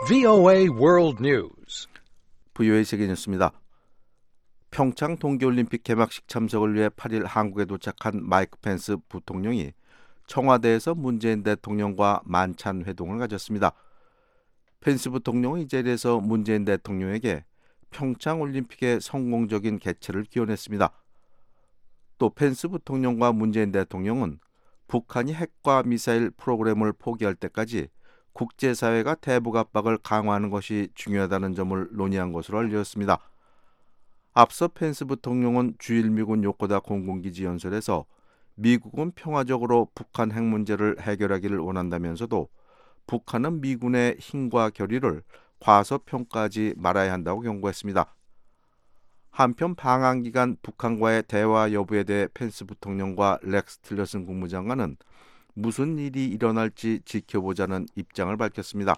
VOA World News. VOA 세계 뉴스입니다. 평창 동계올림픽 개막식 참석을 위해 8일 한국에 도착한 마이크 펜스 부통령이 청와대에서 문재인 대통령과 만찬 회동을 가졌습니다. 펜스 부통령은 이 자리에서 문재인 대통령에게 평창 올림픽의 성공적인 개최를 기원했습니다. 또 펜스 부통령과 문재인 대통령은 북한이 핵과 미사일 프로그램을 포기할 때까지 국제사회가 대북 압박을 강화하는 것이 중요하다는 점을 논의한 것으로 알려졌습니다. 앞서 펜스 부통령은 주일 미군 요코다 공군기지 연설에서 미국은 평화적으로 북한 핵 문제를 해결하기를 원한다면서도 북한은 미군의 힘과 결의를 과소평가하지 말아야 한다고 경고했습니다. 한편 방한 기간 북한과의 대화 여부에 대해 펜스 부통령과 렉스 틸러슨 국무장관은 무슨 일이 일어날지 지켜보자는 입장을 밝혔습니다.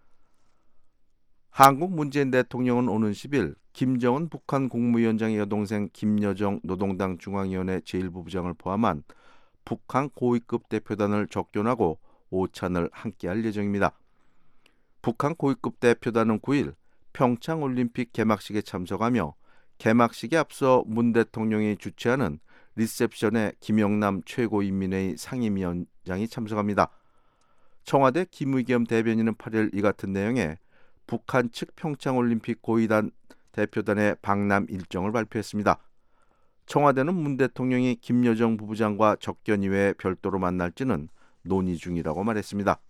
한국 문재인 대통령은 오는 10일 김정은 북한 국무위원장의 여동생 김여정 노동당 중앙위원회 제1부부장을 포함한 북한 고위급 대표단을 접견하고 오찬을 함께할 예정입니다. 북한 고위급 대표단은 9일 평창올림픽 개막식에 참석하며 개막식에 앞서 문 대통령이 주최하는 리셉션에 김영남 최고인민회의 상임위원장이 참석합니다. 청와대 김의겸 대변인은 8일 이 같은 내용의 북한 측 평창올림픽 고위단 대표단의 방남 일정을 발표했습니다. 청와대는 문 대통령이 김여정 부부장과 접견 이외에 별도로 만날지는 논의 중이라고 말했습니다.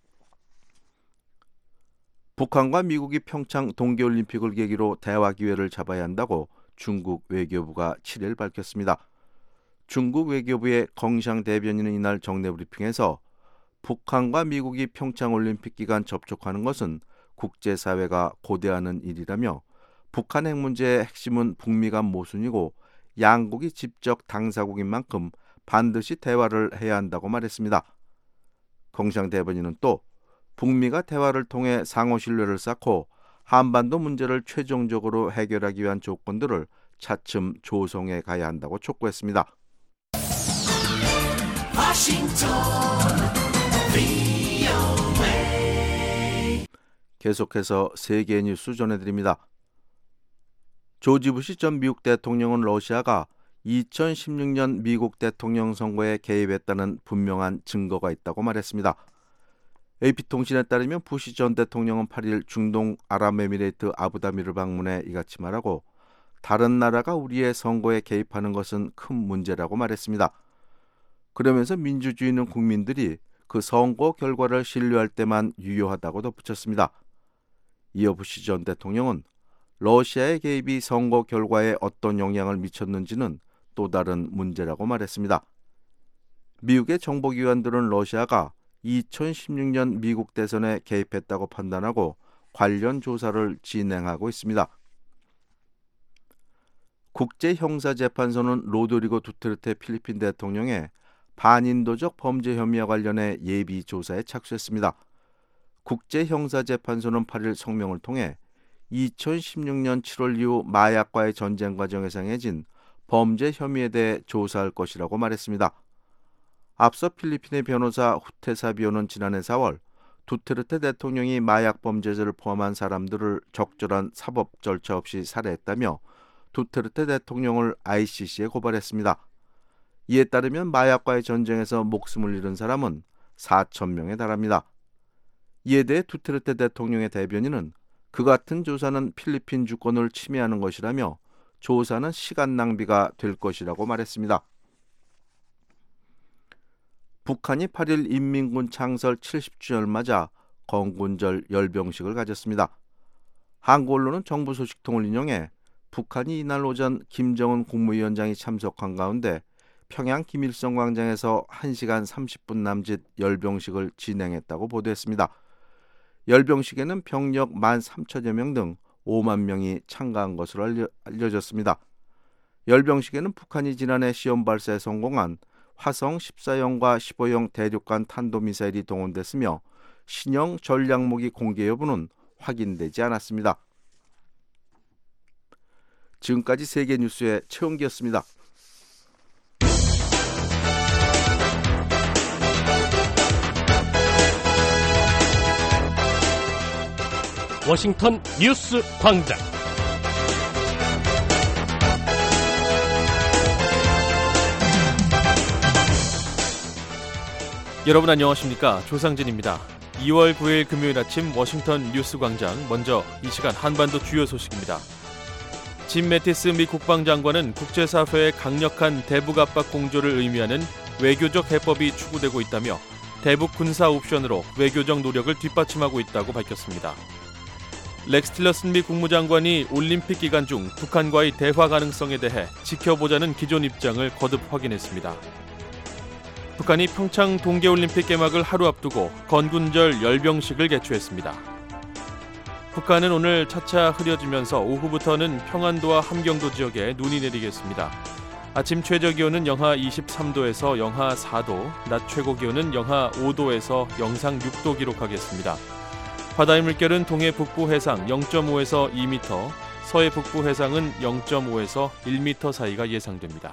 북한과 미국이 평창 동계올림픽을 계기로 대화 기회를 잡아야 한다고 중국 외교부가 7일 밝혔습니다. 중국 외교부의 껑샹 대변인은 이날 정례 브리핑에서 북한과 미국이 평창올림픽 기간 접촉하는 것은 국제사회가 고대하는 일이라며 북한 핵 문제의 핵심은 북미 간 모순이고 양국이 직접 당사국인 만큼 반드시 대화를 해야 한다고 말했습니다. 껑샹 대변인은 또 북미가 대화를 통해 상호 신뢰를 쌓고 한반도 문제를 최종적으로 해결하기 위한 조건들을 차츰 조성해 가야 한다고 촉구했습니다. 계속해서 세계 뉴스 전해드립니다. 조지 부시 전 미국 대통령은 러시아가 2016년 미국 대통령 선거에 개입했다는 분명한 증거가 있다고 말했습니다. AP통신에 따르면 부시 전 대통령은 8일 중동 아랍에미레이트 아부다비를 방문해 이같이 말하고 다른 나라가 우리의 선거에 개입하는 것은 큰 문제라고 말했습니다. 그러면서 민주주의는 국민들이 그 선거 결과를 신뢰할 때만 유효하다고 덧붙였습니다. 이어 부시 전 대통령은 러시아의 개입이 선거 결과에 어떤 영향을 미쳤는지는 또 다른 문제라고 말했습니다. 미국의 정보기관들은 러시아가 2016년 미국 대선에 개입했다고 판단하고 관련 조사를 진행하고 있습니다. 국제형사재판소는 로드리고 두테르테 필리핀 대통령의 반인도적 범죄 혐의와 관련해 예비 조사에 착수했습니다. 국제형사재판소는 8일 성명을 통해 2016년 7월 이후 마약과의 전쟁 과정에서 행해진 범죄 혐의에 대해 조사할 것이라고 말했습니다. 앞서 필리핀의 변호사 후테사비오는 지난해 4월 두테르테 대통령이 마약 범죄자를 포함한 사람들을 적절한 사법 절차 없이 살해했다며 두테르테 대통령을 ICC에 고발했습니다. 이에 따르면 마약과의 전쟁에서 목숨을 잃은 사람은 4,000명에 달합니다. 이에 대해 두테르테 대통령의 대변인은 그 같은 조사는 필리핀 주권을 침해하는 것이라며 조사는 시간 낭비가 될 것이라고 말했습니다. 북한이 8일 인민군 창설 70주년을 맞아 건군절 열병식을 가졌습니다. 한국 언론은 정부 소식통을 인용해 북한이 이날 오전 김정은 국무위원장이 참석한 가운데 평양 김일성 광장에서 1시간 30분 남짓 열병식을 진행했다고 보도했습니다. 열병식에는 병력 13,000여 명 등 5만 명이 참가한 것으로 알려졌습니다. 열병식에는 북한이 지난해 시험 발사에 성공한 화성 14형과 15형 대륙간 탄도미사일이 동원됐으며 신형 전략무기 공개 여부는 확인되지 않았습니다. 지금까지 세계뉴스의 최홍기였습니다. 워싱턴 뉴스 광장. 여러분 안녕하십니까? 조상진입니다. 2월 9일 금요일 아침 워싱턴 뉴스 광장, 먼저 이 시간 한반도 주요 소식입니다. 짐 매티스 미 국방장관은 국제사회의 강력한 대북 압박 공조를 의미하는 외교적 해법이 추구되고 있다며 대북 군사 옵션으로 외교적 노력을 뒷받침하고 있다고 밝혔습니다. 렉스 틸러슨 미 국무장관이 올림픽 기간 중 북한과의 대화 가능성에 대해 지켜보자는 기존 입장을 거듭 확인했습니다. 북한이 평창 동계올림픽 개막을 하루 앞두고 건군절 열병식을 개최했습니다. 북한은 오늘 차차 흐려지면서 오후부터는 평안도와 함경도 지역에 눈이 내리겠습니다. 아침 최저기온은 영하 23도에서 영하 4도, 낮 최고기온은 영하 5도에서 영상 6도 기록하겠습니다. 바다의 물결은 동해 북부 해상 0.5에서 2m, 서해 북부 해상은 0.5에서 1m 사이가 예상됩니다.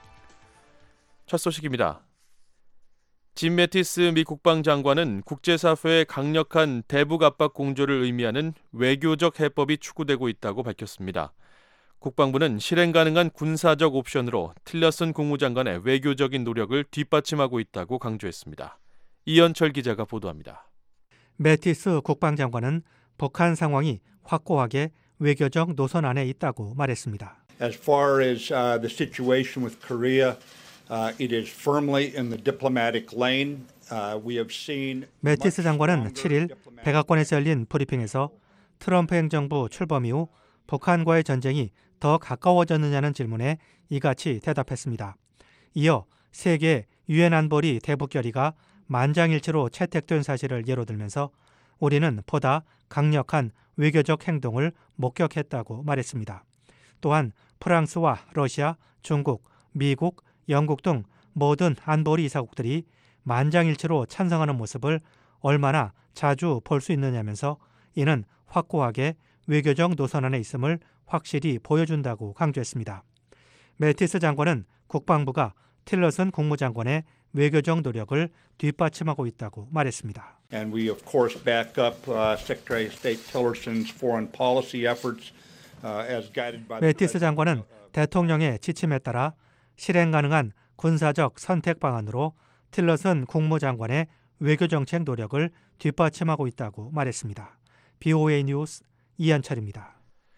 첫 소식입니다. 짐 매티스 미 국방장관은 국제사회의 강력한 대북 압박 공조를 의미하는 외교적 해법이 추구되고 있다고 밝혔습니다. 국방부는 실행 가능한 군사적 옵션으로 틸러슨 국무장관의 외교적인 노력을 뒷받침하고 있다고 강조했습니다. 이현철 기자가 보도합니다. 매티스 국방장관은 북한 상황이 확고하게 외교적 노선 안에 있다고 말했습니다. As far as the situation with Korea, it is firmly in the diplomatic lane. We have seen. 매티스 장관은 7일 백악관에서 열린 브리핑에서 트럼프 행정부 출범 이후 북한과의 전쟁이 더 가까워졌느냐는 질문에 이같이 대답했습니다. 이어 세계 유엔 안보리 대북 결의가 만장일치로 채택된 사실을 예로 들면서 우리는 보다 강력한 외교적 행동을 목격했다고 말했습니다. 또한 프랑스와 러시아, 중국, 미국, 영국 등 모든 안보리 이사국들이 만장일치로 찬성하는 모습을 얼마나 자주 볼 수 있느냐면서 이는 확고하게 외교적 노선 안에 있음을 확실히 보여준다고 강조했습니다. 매티스 장관은 국방부가 틸러슨 국무장관의 외교적 노력을 뒷받침하고 있다고 말했습니다. And we of course back up Secretary of State Tillerson's foreign policy efforts as guided by. 매티스 장관은 대통령의 지침에 따라 실행 가능한 군사적 선택 방안으로 틸러슨 국무장관의 외교정책 노력을 뒷받침하고 있다고 말했습니다. BOA 뉴스 이한철입니다.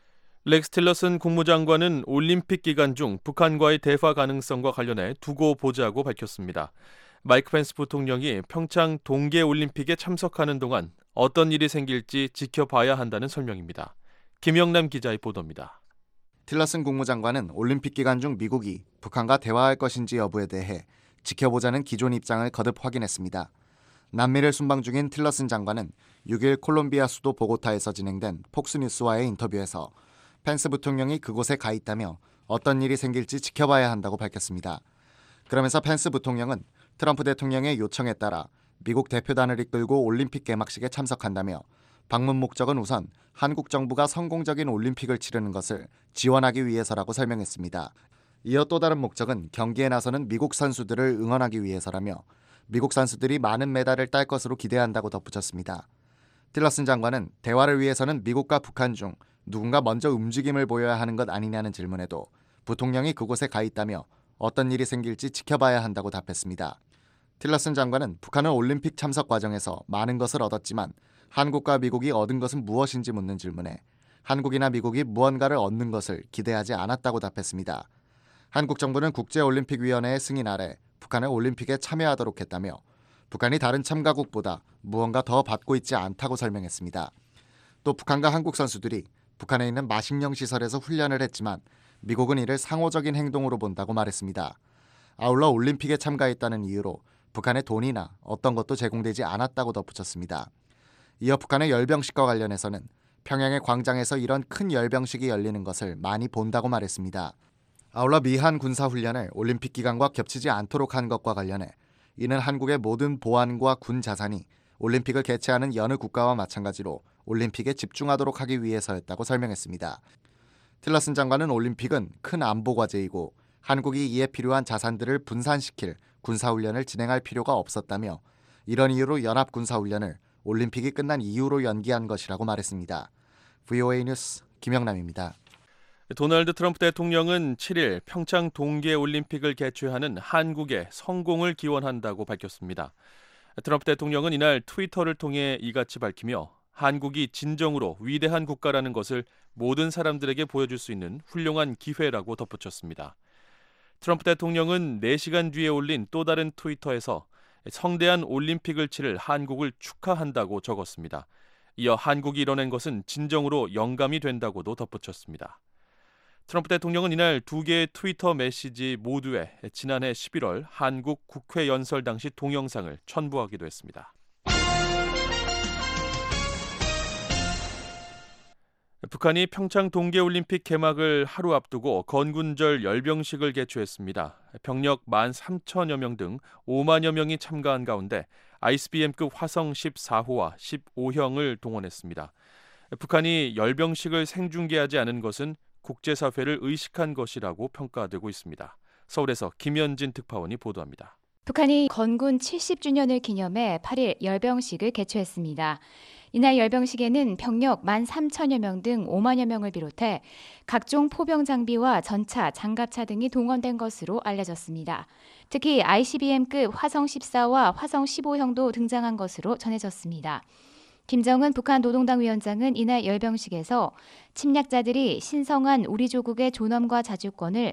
렉스 틸러슨 국무장관은 올림픽 기간 중 북한과의 대화 가능성과 관련해 두고 보자고 밝혔습니다. 마이크 펜스 부통령이 평창 동계올림픽에 참석하는 동안 어떤 일이 생길지 지켜봐야 한다는 설명입니다. 김영남 기자의 보도입니다. 틸러슨 국무장관은 올림픽 기간 중 미국이 북한과 대화할 것인지 여부에 대해 지켜보자는 기존 입장을 거듭 확인했습니다. 남미를 순방 중인 틸러슨 장관은 6일 콜롬비아 수도 보고타에서 진행된 폭스뉴스와의 인터뷰에서 펜스 부통령이 그곳에 가 있다며 어떤 일이 생길지 지켜봐야 한다고 밝혔습니다. 그러면서 펜스 부통령은 트럼프 대통령의 요청에 따라 미국 대표단을 이끌고 올림픽 개막식에 참석한다며 방문 목적은 우선 한국 정부가 성공적인 올림픽을 치르는 것을 지원하기 위해서라고 설명했습니다. 이어 또 다른 목적은 경기에 나서는 미국 선수들을 응원하기 위해서라며 미국 선수들이 많은 메달을 딸 것으로 기대한다고 덧붙였습니다. 틸러슨 장관은 대화를 위해서는 미국과 북한 중 누군가 먼저 움직임을 보여야 하는 것 아니냐는 질문에도 부통령이 그곳에 가 있다며 어떤 일이 생길지 지켜봐야 한다고 답했습니다. 틸러슨 장관은 북한은 올림픽 참석 과정에서 많은 것을 얻었지만 한국과 미국이 얻은 것은 무엇인지 묻는 질문에 한국이나 미국이 무언가를 얻는 것을 기대하지 않았다고 답했습니다. 한국 정부는 국제올림픽위원회의 승인 아래 북한을 올림픽에 참여하도록 했다며 북한이 다른 참가국보다 무언가 더 받고 있지 않다고 설명했습니다. 또 북한과 한국 선수들이 북한에 있는 마식령 시설에서 훈련을 했지만 미국은 이를 상호적인 행동으로 본다고 말했습니다. 아울러 올림픽에 참가했다는 이유로 북한의 돈이나 어떤 것도 제공되지 않았다고 덧붙였습니다. 이어 북한의 열병식과 관련해서는 평양의 광장에서 이런 큰 열병식이 열리는 것을 많이 본다고 말했습니다. 아울러 미한 군사훈련을 올림픽 기간과 겹치지 않도록 한 것과 관련해 이는 한국의 모든 보안과 군 자산이 올림픽을 개최하는 여느 국가와 마찬가지로 올림픽에 집중하도록 하기 위해서였다고 설명했습니다. 틸러슨 장관은 올림픽은 큰 안보 과제이고 한국이 이에 필요한 자산들을 분산시킬 군사훈련을 진행할 필요가 없었다며 이런 이유로 연합군사훈련을 올림픽이 끝난 이후로 연기한 것이라고 말했습니다. VOA 뉴스 김영남입니다. 도널드 트럼프 대통령은 7일 평창 동계올림픽을 개최하는 한국의 성공을 기원한다고 밝혔습니다. 트럼프 대통령은 이날 트위터를 통해 이같이 밝히며 한국이 진정으로 위대한 국가라는 것을 모든 사람들에게 보여줄 수 있는 훌륭한 기회라고 덧붙였습니다. 트럼프 대통령은 4시간 뒤에 올린 또 다른 트위터에서 성대한 올림픽을 치를 한국을 축하한다고 적었습니다. 이어 한국이 이뤄낸 것은 진정으로 영감이 된다고도 덧붙였습니다. 트럼프 대통령은 이날 두 개의 트위터 메시지 모두에 지난해 11월 한국 국회 연설 당시 동영상을 첨부하기도 했습니다. 북한이 평창 동계올림픽 개막을 하루 앞두고 건군절 열병식을 개최했습니다. 병력 13,000여 명 등 5만여 명이 참가한 가운데 ICBM급 화성 14호와 15형을 동원했습니다. 북한이 열병식을 생중계하지 않은 것은 국제사회를 의식한 것이라고 평가되고 있습니다. 서울에서 김현진 특파원이 보도합니다. 북한이 건군 70주년을 기념해 8일 열병식을 개최했습니다. 이날 열병식에는 병력 13,000여 명 등 5만여 명을 비롯해 각종 포병 장비와 전차, 장갑차 등이 동원된 것으로 알려졌습니다. 특히 ICBM급 화성 14와 화성 15형도 등장한 것으로 전해졌습니다. 김정은 북한 노동당 위원장은 이날 열병식에서 침략자들이 신성한 우리 조국의 존엄과 자주권을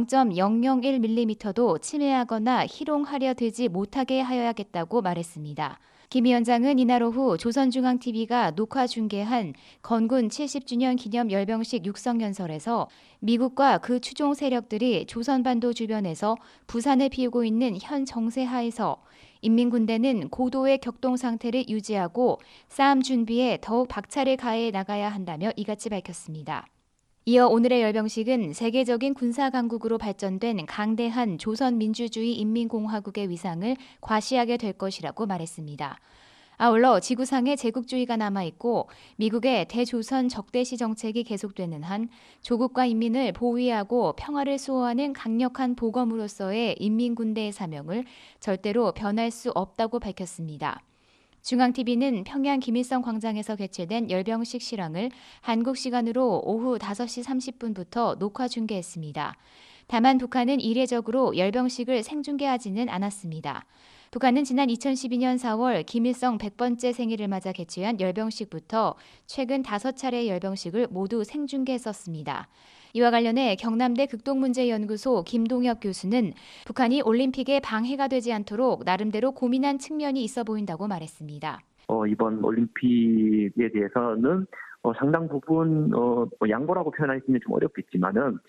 0.001mm도 침해하거나 희롱하려 들지 못하게 하여야겠다고 말했습니다. 김 위원장은 이날 오후 조선중앙TV가 녹화 중계한 건군 70주년 기념 열병식 육성연설에서 미국과 그 추종 세력들이 조선반도 주변에서 부산을 피우고 있는 현 정세 하에서 인민군대는 고도의 격동 상태를 유지하고 싸움 준비에 더욱 박차를 가해 나가야 한다며 이같이 밝혔습니다. 이어 오늘의 열병식은 세계적인 군사강국으로 발전된 강대한 조선민주주의 인민공화국의 위상을 과시하게 될 것이라고 말했습니다. 아울러 지구상에 제국주의가 남아있고 미국의 대조선 적대시 정책이 계속되는 한 조국과 인민을 보위하고 평화를 수호하는 강력한 보검으로서의 인민군대의 사명을 절대로 변할 수 없다고 밝혔습니다. 중앙TV는 평양 김일성 광장에서 개최된 열병식 실황을 한국 시간으로 오후 5시 30분부터 녹화 중계했습니다. 다만 북한은 이례적으로 열병식을 생중계하지는 않았습니다. 북한은 지난 2012년 4월 김일성 100번째 생일을 맞아 개최한 열병식부터 최근 5차례의 열병식을 모두 생중계했었습니다. 이와 관련해 경남대 극동문제연구소 김동혁 교수는 북한이 올림픽에 방해가 되지 않도록 나름대로 고민한 측면이 있어 보인다고 말했습니다. 이번 올림픽에 대해서는 상당 부분 양보라고 표현하기는 좀 어렵겠지만은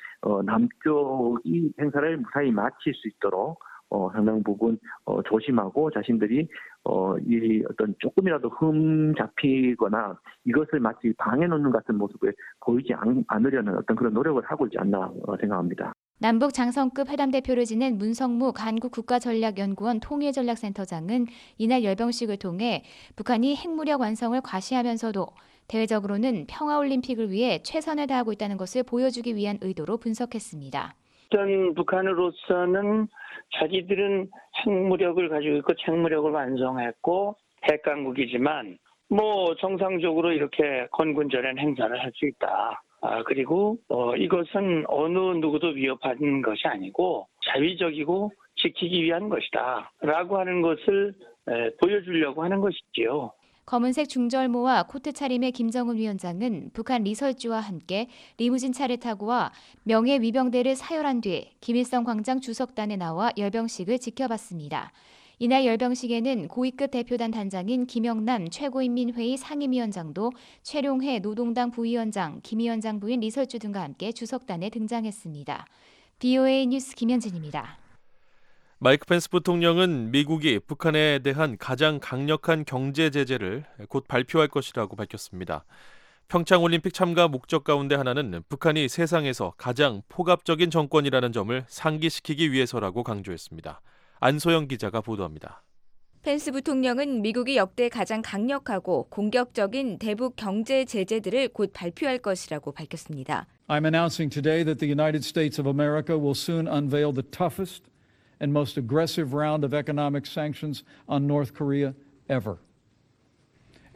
남쪽이 행사를 무사히 마칠 수 있도록 상당 부분 조심하고 자신들이 이 어떤 조금이라도 흠 잡히거나 이것을 마치 방해 놓는 같은 모습을 보이지 않으려는 어떤 그런 노력을 하고 있지 않나 생각합니다. 남북 장성급 회담 대표를 지낸 문성묵 한국국가전략연구원 통일전략센터장은 이날 열병식을 통해 북한이 핵무력 완성을 과시하면서도 대외적으로는 평화올림픽을 위해 최선을 다하고 있다는 것을 보여주기 위한 의도로 분석했습니다. 어떤 북한으로서는 자기들은 핵무력을 가지고 있고 핵무력을 완성했고 핵강국이지만 정상적으로 이렇게 건군절한 행사를 할 수 있다. 그리고 이것은 어느 누구도 위협하는 것이 아니고 자위적이고 지키기 위한 것이다. 라고 하는 것을 보여주려고 하는 것이지요. 검은색 중절모와 코트 차림의 김정은 위원장은 북한 리설주와 함께 리무진 차를 타고 와 명예 위병대를 사열한 뒤 김일성 광장 주석단에 나와 열병식을 지켜봤습니다. 이날 열병식에는 고위급 대표단 단장인 김영남 최고인민회의 상임위원장도 최룡해 노동당 부위원장, 김 위원장 부인 리설주 등과 함께 주석단에 등장했습니다. VOA 뉴스 김현진입니다. 마이크 펜스 부통령은 미국이 북한에 대한 가장 강력한 경제 제재를 곧 발표할 것이라고 밝혔습니다. 평창올림픽 참가 목적 가운데 하나는 북한이 세상에서 가장 폭압적인 정권이라는 점을 상기시키기 위해서라고 강조했습니다. 안소영 기자가 보도합니다. 펜스 부통령은 미국이 역대 가장 강력하고 공격적인 대북 경제 제재들을 곧 발표할 것이라고 밝혔습니다. I'm announcing today that the United States of America will soon unveil the toughest and most aggressive round of economic sanctions on North Korea ever.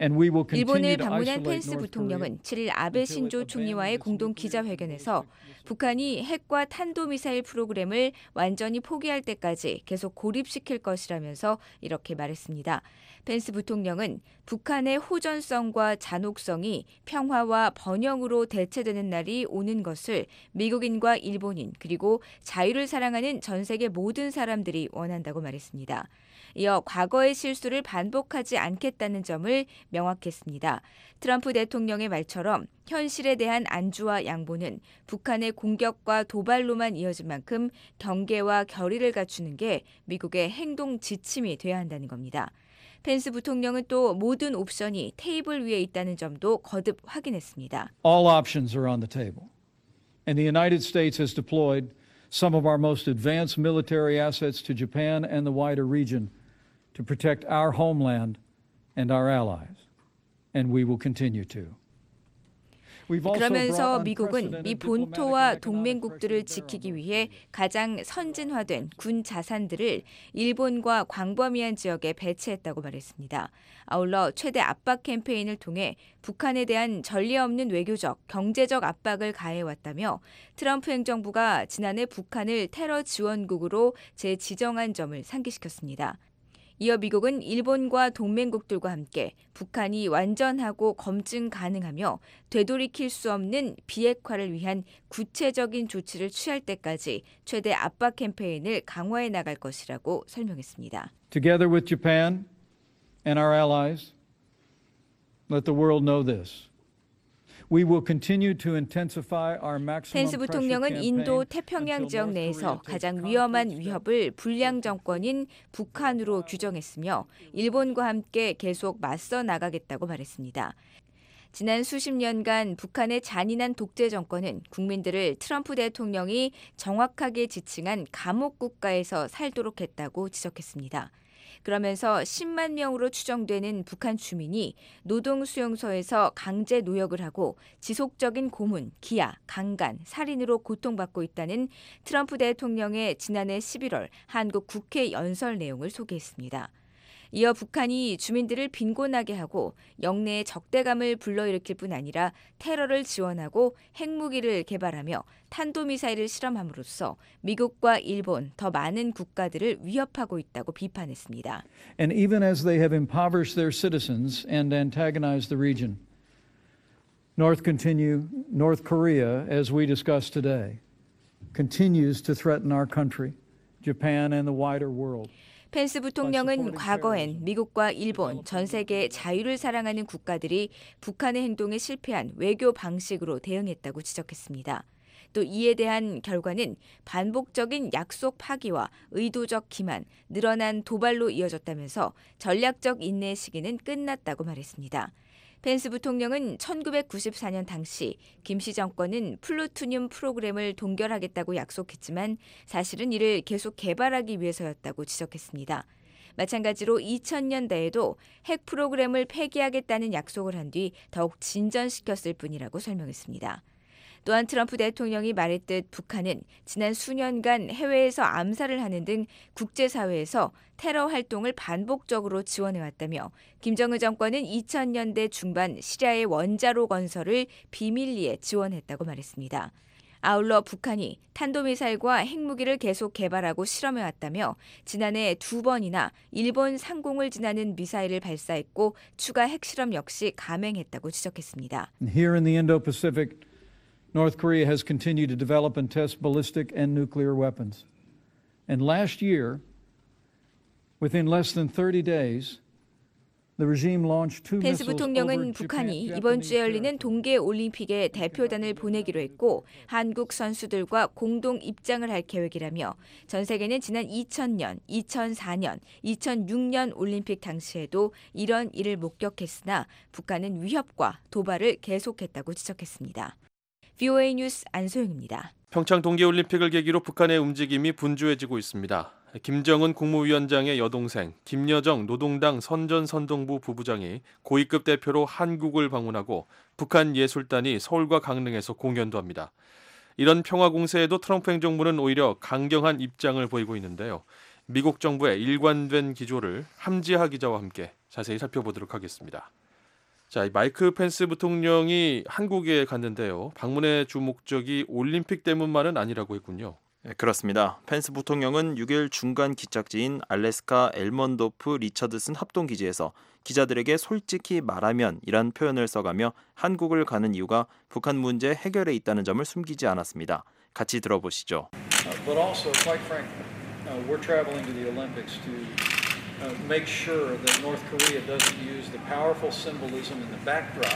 And we will continue 일본을 to 방문한 isolate 펜스 North Korea. 부통령은 7일 아베 신조 총리와의 공동 기자회견에서 북한이 핵과 탄도미사일 프로그램을 완전히 포기할 때까지 계속 고립시킬 것이라면서 이렇게 말했습니다. 펜스 부통령은 북한의 호전성과 잔혹성이 평화와 번영으로 대체되는 날이 오는 것을 미국인과 일본인 그리고 자유를 사랑하는 전 세계 모든 사람들이 원한다고 말했습니다. 이어 과거의 실수를 반복하지 않겠다는 점을 명확했습니다. 트럼프 대통령의 말처럼 현실에 대한 안주와 양보는 북한의 공격과 도발로만 이어질 만큼 경계와 결의를 갖추는 게 미국의 행동 지침이 돼야 한다는 겁니다. 펜스 부통령은 또 모든 옵션이 테이블 위에 있다는 점도 거듭 확인했습니다. All options are on the table. And the United States has deployed some of our most advanced military assets to Japan and the wider region to protect our homeland and our allies. And we will continue to. 그러면서 미국은 미 본토와 동맹국들을 지키기 위해 가장 선진화된 군 자산들을 일본과 광범위한 지역에 배치했다고 말했습니다. 아울러 최대 압박 캠페인을 통해 북한에 대한 전례 없는 외교적, 경제적 압박을 가해왔다며 트럼프 행정부가 지난해 북한을 테러 지원국으로 재지정한 점을 상기시켰습니다. 이어 미국은 일본과 동맹국들과 함께 북한이 완전하고 검증 가능하며 되돌이킬 수 없는 비핵화를 위한 구체적인 조치를 취할 때까지 최대 압박 캠페인을 강화해 나갈 것이라고 설명했습니다. Together with Japan and our allies, let the world know this. We will continue to intensify our maximum 펜스 pressure 부통령은 campaign 인도 태평양 지역 내에서 가장 위험한 위협을 불량 정권인 북한으로 규정했으며 일본과 함께 계속 맞서 나가겠다고 말했습니다. 지난 수십 년간 북한의 잔인한 독재 정권은 국민들을 트럼프 대통령이 정확하게 지칭한 감옥 국가에서 살도록 했다고 지적했습니다. 그러면서 10만 명으로 추정되는 북한 주민이 노동수용소에서 강제 노역을 하고 지속적인 고문, 기아, 강간, 살인으로 고통받고 있다는 트럼프 대통령의 지난해 11월 한국 국회 연설 내용을 소개했습니다. 이어 북한이 주민들을 빈곤하게 하고 영내의 적대감을 불러일으킬 뿐 아니라 테러를 지원하고 핵무기를 개발하며 탄도미사일을 실험함으로써 미국과 일본, 더 많은 국가들을 위협하고 있다고 비판했습니다. And even as they have impoverished their citizens and antagonized the region, North Korea, as we discussed today, continues to threaten our country, Japan, and the wider world. 펜스 부통령은 과거엔 미국과 일본, 전 세계의 자유를 사랑하는 국가들이 북한의 행동에 실패한 외교 방식으로 대응했다고 지적했습니다. 또 이에 대한 결과는 반복적인 약속 파기와 의도적 기만, 늘어난 도발로 이어졌다면서 전략적 인내 시기는 끝났다고 말했습니다. 펜스 부통령은 1994년 당시 김씨 정권은 플루토늄 프로그램을 동결하겠다고 약속했지만 사실은 이를 계속 개발하기 위해서였다고 지적했습니다. 마찬가지로 2000년대에도 핵 프로그램을 폐기하겠다는 약속을 한 뒤 더욱 진전시켰을 뿐이라고 설명했습니다. 또한 트럼프 대통령이 말했듯 북한은 지난 수년간 해외에서 암살을 하는 등 국제사회에서 테러 활동을 반복적으로 지원해왔다며 김정은 정권은 2000년대 중반 시리아의 원자로 건설을 비밀리에 지원했다고 말했습니다. 아울러 북한이 탄도미사일과 핵무기를 계속 개발하고 실험해왔다며 지난해 2번이나 일본 상공을 지나는 미사일을 발사했고 추가 핵실험 역시 감행했다고 지적했습니다. Here in the Indo-Pacific, North Korea has continued to develop and test ballistic and nuclear weapons. And last year, within less than 30 days, the regime launched two 펜스 missiles 부통령은 over 북한이 Japan, 이번 주에 열리는 Japanese 동계 올림픽에 대표단을 보내기로 했고 한국 선수들과 공동 입장을 할 계획이라며 전 세계는 지난 2000년, 2004년, 2006년 올림픽 당시에도 이런 일을 목격했으나 북한은 위협과 도발을 계속했다고 지적했습니다. VOA 뉴스 안소영입니다. 평창 동계올림픽을 계기로 북한의 움직임이 분주해지고 있습니다. 김정은 국무위원장의 여동생 김여정 노동당 선전선동부 부부장이 고위급 대표로 한국을 방문하고 북한 예술단이 서울과 강릉에서 공연도 합니다. 이런 평화 공세에도 트럼프 행정부는 오히려 강경한 입장을 보이고 있는데요. 미국 정부의 일관된 기조를 함지하 기자와 함께 자세히 살펴보도록 하겠습니다. 자, 이 마이크 펜스 부통령이 한국에 갔는데요. 방문의 주 목적이 올림픽 때문만은 아니라고 했군요. 네, 그렇습니다. 펜스 부통령은 6일 중간 기착지인 알래스카 엘먼도프 리처드슨 합동기지에서 기자들에게 솔직히 말하면 이란 표현을 써가며 한국을 가는 이유가 북한 문제 해결에 있다는 점을 숨기지 않았습니다. 같이 들어보시죠. But also, quite frankly, we're traveling to the Olympics to make sure that North Korea doesn't use the powerful symbolism in the backdrop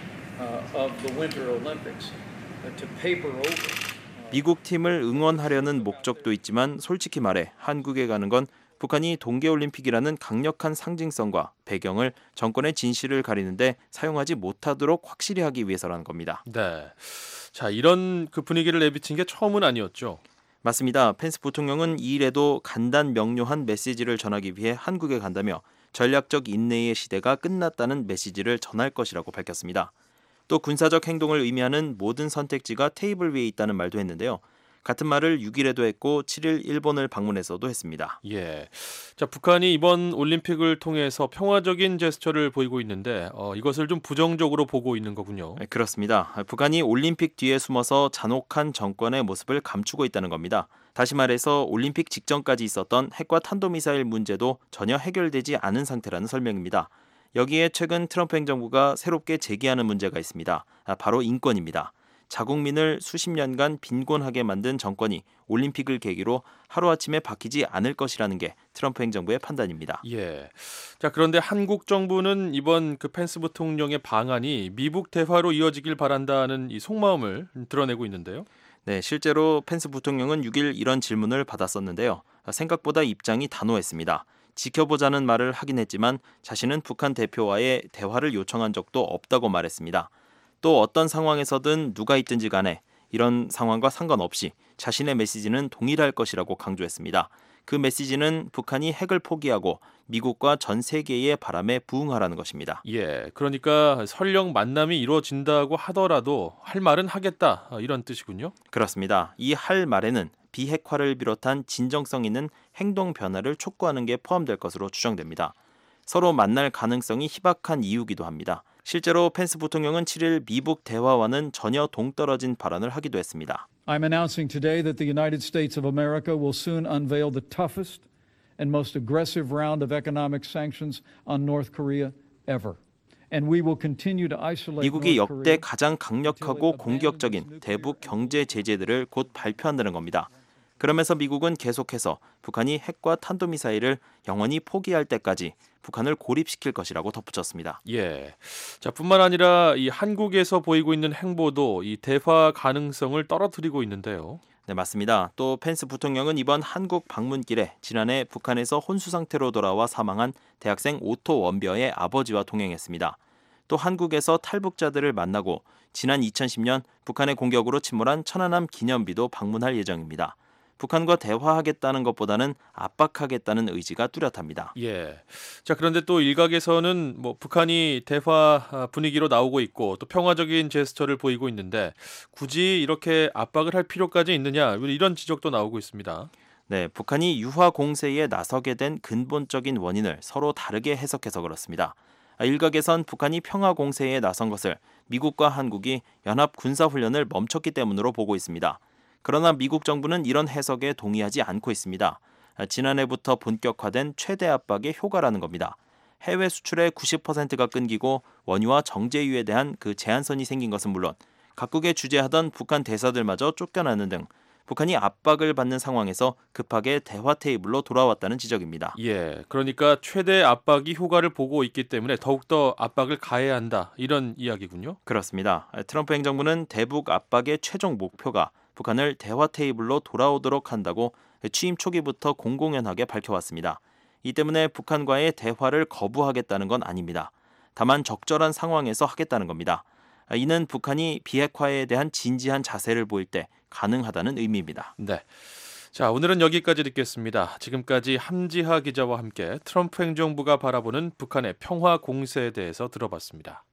of the Winter Olympics to paper over. 미국 팀을 응원하려는 목적도 있지만 솔직히 말해 한국에 가는 건 북한이 동계올림픽이라는 강력한 상징성과 배경을 정권의 진실을 가리는데 사용하지 못하도록 확실히 하기 위해서라는 겁니다. 네. 자, 이런 그 분위기를 내비친 게 처음은 아니었죠. 맞습니다. 펜스 부통령은 이 일에도 간단 명료한 메시지를 전하기 위해 한국에 간다며 전략적 인내의 시대가 끝났다는 메시지를 전할 것이라고 밝혔습니다. 또 군사적 행동을 의미하는 모든 선택지가 테이블 위에 있다는 말도 했는데요. 같은 말을 6일에도 했고 7일 일본을 방문해서도 했습니다. 예. 자, 북한이 이번 올림픽을 통해서 평화적인 제스처를 보이고 있는데 이것을 좀 부정적으로 보고 있는 거군요. 네, 그렇습니다. 북한이 올림픽 뒤에 숨어서 잔혹한 정권의 모습을 감추고 있다는 겁니다. 다시 말해서 올림픽 직전까지 있었던 핵과 탄도미사일 문제도 전혀 해결되지 않은 상태라는 설명입니다. 여기에 최근 트럼프 행정부가 새롭게 제기하는 문제가 있습니다. 바로 인권입니다. 자국민을 수십 년간 빈곤하게 만든 정권이 올림픽을 계기로 하루아침에 바뀌지 않을 것이라는 게 트럼프 행정부의 판단입니다. 예. 자, 그런데 한국 정부는 이번 그 펜스 부통령의 방안이 미북 대화로 이어지길 바란다는 이 속마음을 드러내고 있는데요. 네, 실제로 펜스 부통령은 6일 이런 질문을 받았었는데요. 생각보다 입장이 단호했습니다. 지켜보자는 말을 하긴 했지만 자신은 북한 대표와의 대화를 요청한 적도 없다고 말했습니다. 또 어떤 상황에서든 누가 있든지 간에 이런 상황과 상관없이 자신의 메시지는 동일할 것이라고 강조했습니다. 그 메시지는 북한이 핵을 포기하고 미국과 전 세계의 바람에 부응하라는 것입니다. 예, 그러니까 설령 만남이 이루어진다고 하더라도 할 말은 하겠다 이런 뜻이군요. 그렇습니다. 이 할 말에는 비핵화를 비롯한 진정성 있는 행동 변화를 촉구하는 게 포함될 것으로 추정됩니다. 서로 만날 가능성이 희박한 이유기도 합니다. 실제로 펜스 부통령은 7일 미북 대화와는 전혀 동떨어진 발언을 하기도 했습니다. I'm announcing today that the United States of America will soon unveil the toughest and most aggressive round of economic sanctions on North Korea ever. And we will continue to isolate 미국이 North 역대 Korea 가장 강력하고 공격적인 대북 경제 제재들을 곧 발표한다는 겁니다. 그러면서 미국은 계속해서 북한이 핵과 탄도미사일을 영원히 포기할 때까지 북한을 고립시킬 것이라고 덧붙였습니다. 예. 자, 뿐만 아니라 이 한국에서 보이고 있는 행보도 이 대화 가능성을 떨어뜨리고 있는데요. 네, 맞습니다. 또 펜스 부통령은 이번 한국 방문길에 지난해 북한에서 혼수 상태로 돌아와 사망한 대학생 오토 원벼의 아버지와 동행했습니다. 또 한국에서 탈북자들을 만나고 지난 2010년 북한의 공격으로 침몰한 천안함 기념비도 방문할 예정입니다. 북한과 대화하겠다는 것보다는 압박하겠다는 의지가 뚜렷합니다. 예. 자, 그런데 또 일각에서는 뭐 북한이 대화 분위기로 나오고 있고 또 평화적인 제스처를 보이고 있는데 굳이 이렇게 압박을 할 필요까지 있느냐 이런 지적도 나오고 있습니다. 네, 북한이 유화 공세에 나서게 된 근본적인 원인을 서로 다르게 해석해서 그렇습니다. 일각에선 북한이 평화 공세에 나선 것을 미국과 한국이 연합 군사훈련을 멈췄기 때문으로 보고 있습니다. 그러나 미국 정부는 이런 해석에 동의하지 않고 있습니다. 지난해부터 본격화된 최대 압박의 효과라는 겁니다. 해외 수출의 90%가 끊기고 원유와 정제유에 대한 그 제한선이 생긴 것은 물론 각국에 주재하던 북한 대사들마저 쫓겨나는 등 북한이 압박을 받는 상황에서 급하게 대화 테이블로 돌아왔다는 지적입니다. 예, 그러니까 최대 압박이 효과를 보고 있기 때문에 더욱더 압박을 가해야 한다 이런 이야기군요. 그렇습니다. 트럼프 행정부는 대북 압박의 최종 목표가 북한을 대화 테이블로 돌아오도록 한다고 취임 초기부터 공공연하게 밝혀왔습니다. 이 때문에 북한과의 대화를 거부하겠다는 건 아닙니다. 다만 적절한 상황에서 하겠다는 겁니다. 이는 북한이 비핵화에 대한 진지한 자세를 보일 때 가능하다는 의미입니다. 네. 자, 오늘은 여기까지 듣겠습니다. 지금까지 함지하 기자와 함께 트럼프 행정부가 바라보는 북한의 평화 공세에 대해서 들어봤습니다.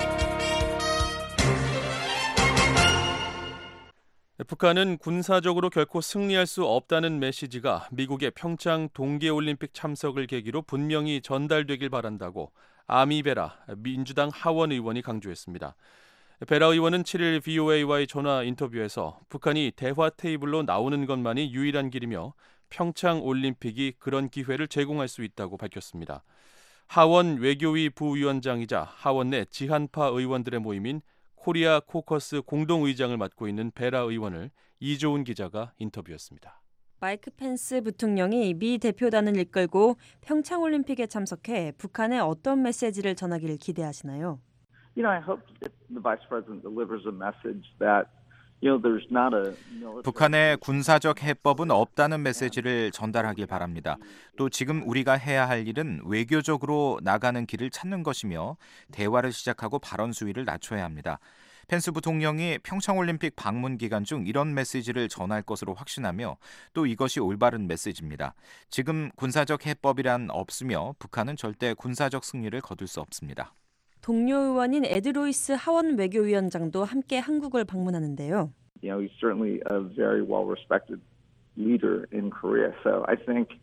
북한은 군사적으로 결코 승리할 수 없다는 메시지가 미국의 평창 동계올림픽 참석을 계기로 분명히 전달되길 바란다고 아미 베라 민주당 하원 의원이 강조했습니다. 베라 의원은 7일 VOA와의 전화 인터뷰에서 북한이 대화 테이블로 나오는 것만이 유일한 길이며 평창 올림픽이 그런 기회를 제공할 수 있다고 밝혔습니다. 하원 외교위 부위원장이자 하원 내 지한파 의원들의 모임인 코리아 코커스 공동의장을 맡고 있는 베라 의원을 이조은 기자가 인터뷰했습니다. 마이크 펜스 부통령이 미 대표단을 이끌고 평창올림픽에 참석해 북한에 어떤 메시지를 전하기를 기대하시나요? I hope that the Vice President delivers a message that there's not a 북한의 군사적 해법은 없다는 메시지를 전달하길 바랍니다. 또 지금 우리가 해야 할 일은 외교적으로 나가는 길을 찾는 것이며 대화를 시작하고 발언 수위를 낮춰야 합니다. 펜스 부통령이 평창올림픽 방문 기간 중 이런 메시지를 전할 것으로 확신하며 또 이것이 올바른 메시지입니다. 지금 군사적 해법이란 없으며 북한은 절대 군사적 승리를 거둘 수 없습니다. 동료 의원인 에드 로이스 하원 외교위원장도 함께 한국을 방문하는데요. He's certainly a very well-respected leader in Korea. So I think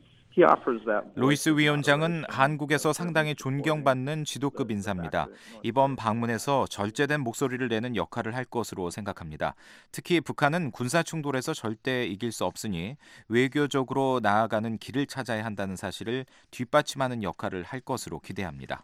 로이스 위원장은 한국에서 상당히 존경받는 지도급 인사입니다. 이번 방문에서 절제된 목소리를 내는 역할을 할 것으로 생각합니다. 특히 북한은 군사 충돌에서 절대 이길 수 없으니 외교적으로 나아가는 길을 찾아야 한다는 사실을 뒷받침하는 역할을 할 것으로 기대합니다.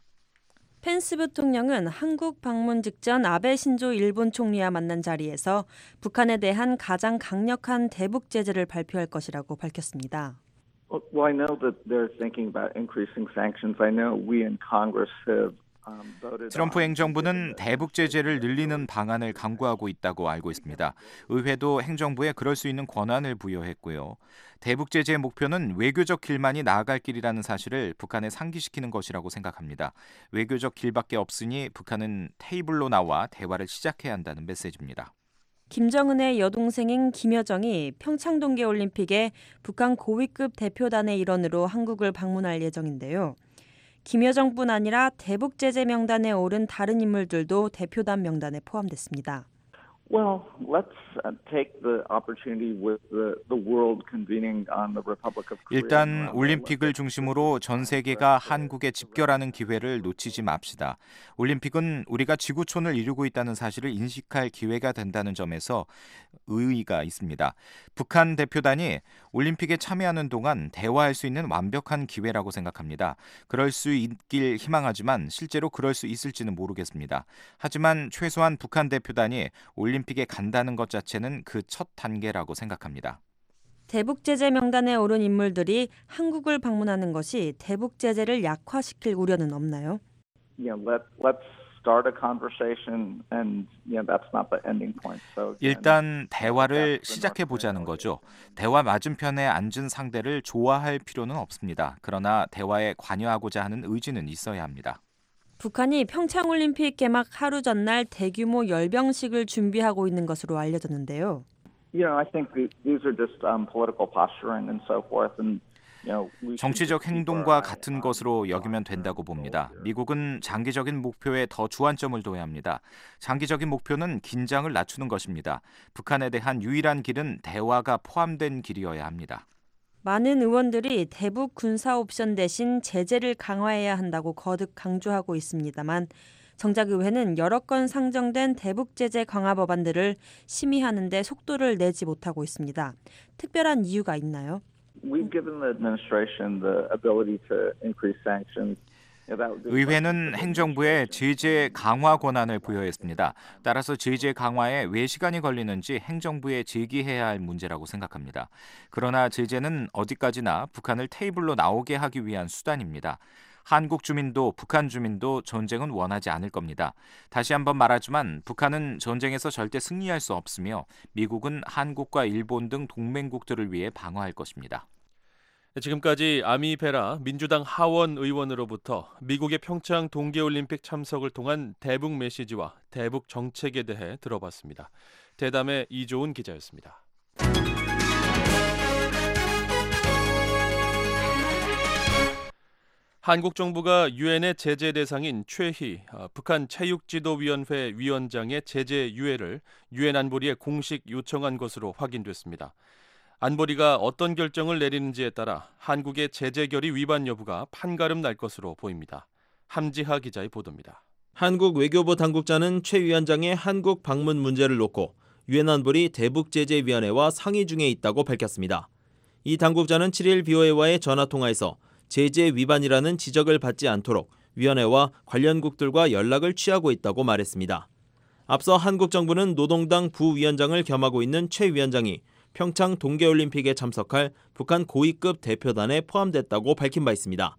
펜스 부통령은 한국 방문 직전 아베 신조 일본 총리와 만난 자리에서 북한에 대한 가장 강력한 대북 제재를 발표할 것이라고 밝혔습니다. Well, I know that they're thinking about increasing sanctions. I know we in Congress have 트럼프 행정부는 대북 제재를 늘리는 방안을 강구하고 있다고 알고 있습니다. 의회도 행정부에 그럴 수 있는 권한을 부여했고요. 대북 제재의 목표는 외교적 길만이 나아갈 길이라는 사실을 북한에 상기시키는 것이라고 생각합니다. 외교적 길밖에 없으니 북한은 테이블로 나와 대화를 시작해야 한다는 메시지입니다. 김정은의 여동생인 김여정이 평창 동계올림픽에 북한 고위급 대표단의 일원으로 한국을 방문할 예정인데요. 김여정뿐 아니라 대북 제재 명단에 오른 다른 인물들도 대표단 명단에 포함됐습니다. Well, let's take the opportunity with the world convening on the Republic of Korea. 일단 올림픽을 중심으로 전 세계가 한국에 집결하는 기회를 놓치지 맙시다. 올림픽은 우리가 지구촌을 이루고 있다는 사실을 인식할 기회가 된다는 점에서 의의가 있습니다. 북한 대표단이 올림픽에 참여하는 동안 대화할 수 있는 완벽한 기회라고 생각합니다. 그럴 수 있길 희망하지만 실제로 그럴 수 있을지는 모르겠습니다. 하지만 최소한 북한 대표단이 올림픽에 간다는 것 자체는 그 첫 단계라고 생각합니다. 대북 제재 명단에 오른 인물들이 한국을 방문하는 것이 대북 제재를 약화시킬 우려는 없나요? Let's start a conversation and that's not the ending point. So 일단 대화를 시작해 보자는 거죠. 대화 맞은편에 앉은 상대를 좋아할 필요는 없습니다. 그러나 대화에 관여하고자 하는 의지는 있어야 합니다. 북한이 평창올림픽 개막 하루 전날 대규모 열병식을 준비하고 있는 것으로 알려졌는데요. I think these are just political posturing and so forth. 정치적 행동과 같은 것으로 여기면 된다고 봅니다. 미국은 장기적인 목표에 더 주안점을 둬야 합니다. 장기적인 목표는 긴장을 낮추는 것입니다. 북한에 대한 유일한 길은 대화가 포함된 길이어야 합니다. 많은 의원들이 대북 군사 옵션 대신 제재를 강화해야 한다고 거듭 강조하고 있습니다만 정작 의회는 여러 건 상정된 대북 제재 강화 법안들을 심의하는 데 속도를 내지 못하고 있습니다. 특별한 이유가 있나요? We've given the administration the ability to increase sanctions. 의회는 행정부에 제재 강화 권한을 부여했습니다. 따라서 제재 강화에 왜 시간이 걸리는지 행정부에 제기해야 할 문제라고 생각합니다. 그러나 제재는 어디까지나 북한을 테이블로 나오게 하기 위한 수단입니다. 한국 주민도 북한 주민도 전쟁은 원하지 않을 겁니다. 다시 한번 말하지만 북한은 전쟁에서 절대 승리할 수 없으며 미국은 한국과 일본 등 동맹국들을 위해 방어할 것입니다. 지금까지 아미 베라 민주당 하원 의원으로부터 미국의 평창 동계올림픽 참석을 통한 대북 메시지와 대북 정책에 대해 들어봤습니다. 대담의 이조은 기자였습니다. 한국 정부가 유엔의 제재 대상인 최희 북한 체육지도위원회 위원장의 제재 유예를 유엔 안보리에 공식 요청한 것으로 확인됐습니다. 안보리가 어떤 결정을 내리는지에 따라 한국의 제재 결의 위반 여부가 판가름 날 것으로 보입니다. 함지하 기자의 보도입니다. 한국 외교부 당국자는 최 위원장의 한국 방문 문제를 놓고 유엔 안보리 대북제재위원회와 상의 중에 있다고 밝혔습니다. 이 당국자는 7일 BOA와의 전화통화에서 제재 위반이라는 지적을 받지 않도록 위원회와 관련국들과 연락을 취하고 있다고 말했습니다. 앞서 한국 정부는 노동당 부위원장을 겸하고 있는 최 위원장이 평창 동계올림픽에 참석할 북한 고위급 대표단에 포함됐다고 밝힌 바 있습니다.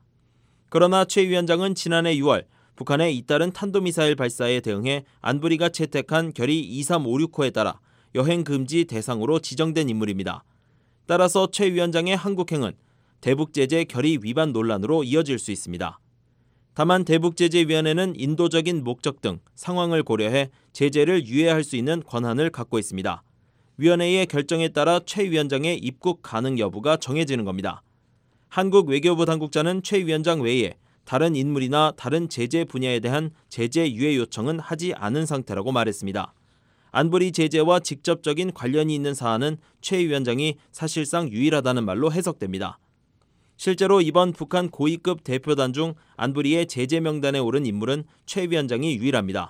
그러나 최 위원장은 지난해 6월 북한의 잇따른 탄도미사일 발사에 대응해 안보리가 채택한 결의 2356호에 따라 여행금지 대상으로 지정된 인물입니다. 따라서 최 위원장의 한국행은 대북제재 결의 위반 논란으로 이어질 수 있습니다. 다만 대북제재위원회는 인도적인 목적 등 상황을 고려해 제재를 유예할 수 있는 권한을 갖고 있습니다. 위원회의 결정에 따라 최 위원장의 입국 가능 여부가 정해지는 겁니다. 한국 외교부 당국자는 최 위원장 외에 다른 인물이나 다른 제재 분야에 대한 제재 유예 요청은 하지 않은 상태라고 말했습니다. 안보리 제재와 직접적인 관련이 있는 사안은 최 위원장이 사실상 유일하다는 말로 해석됩니다. 실제로 이번 북한 고위급 대표단 중 안보리의 제재 명단에 오른 인물은 최 위원장이 유일합니다.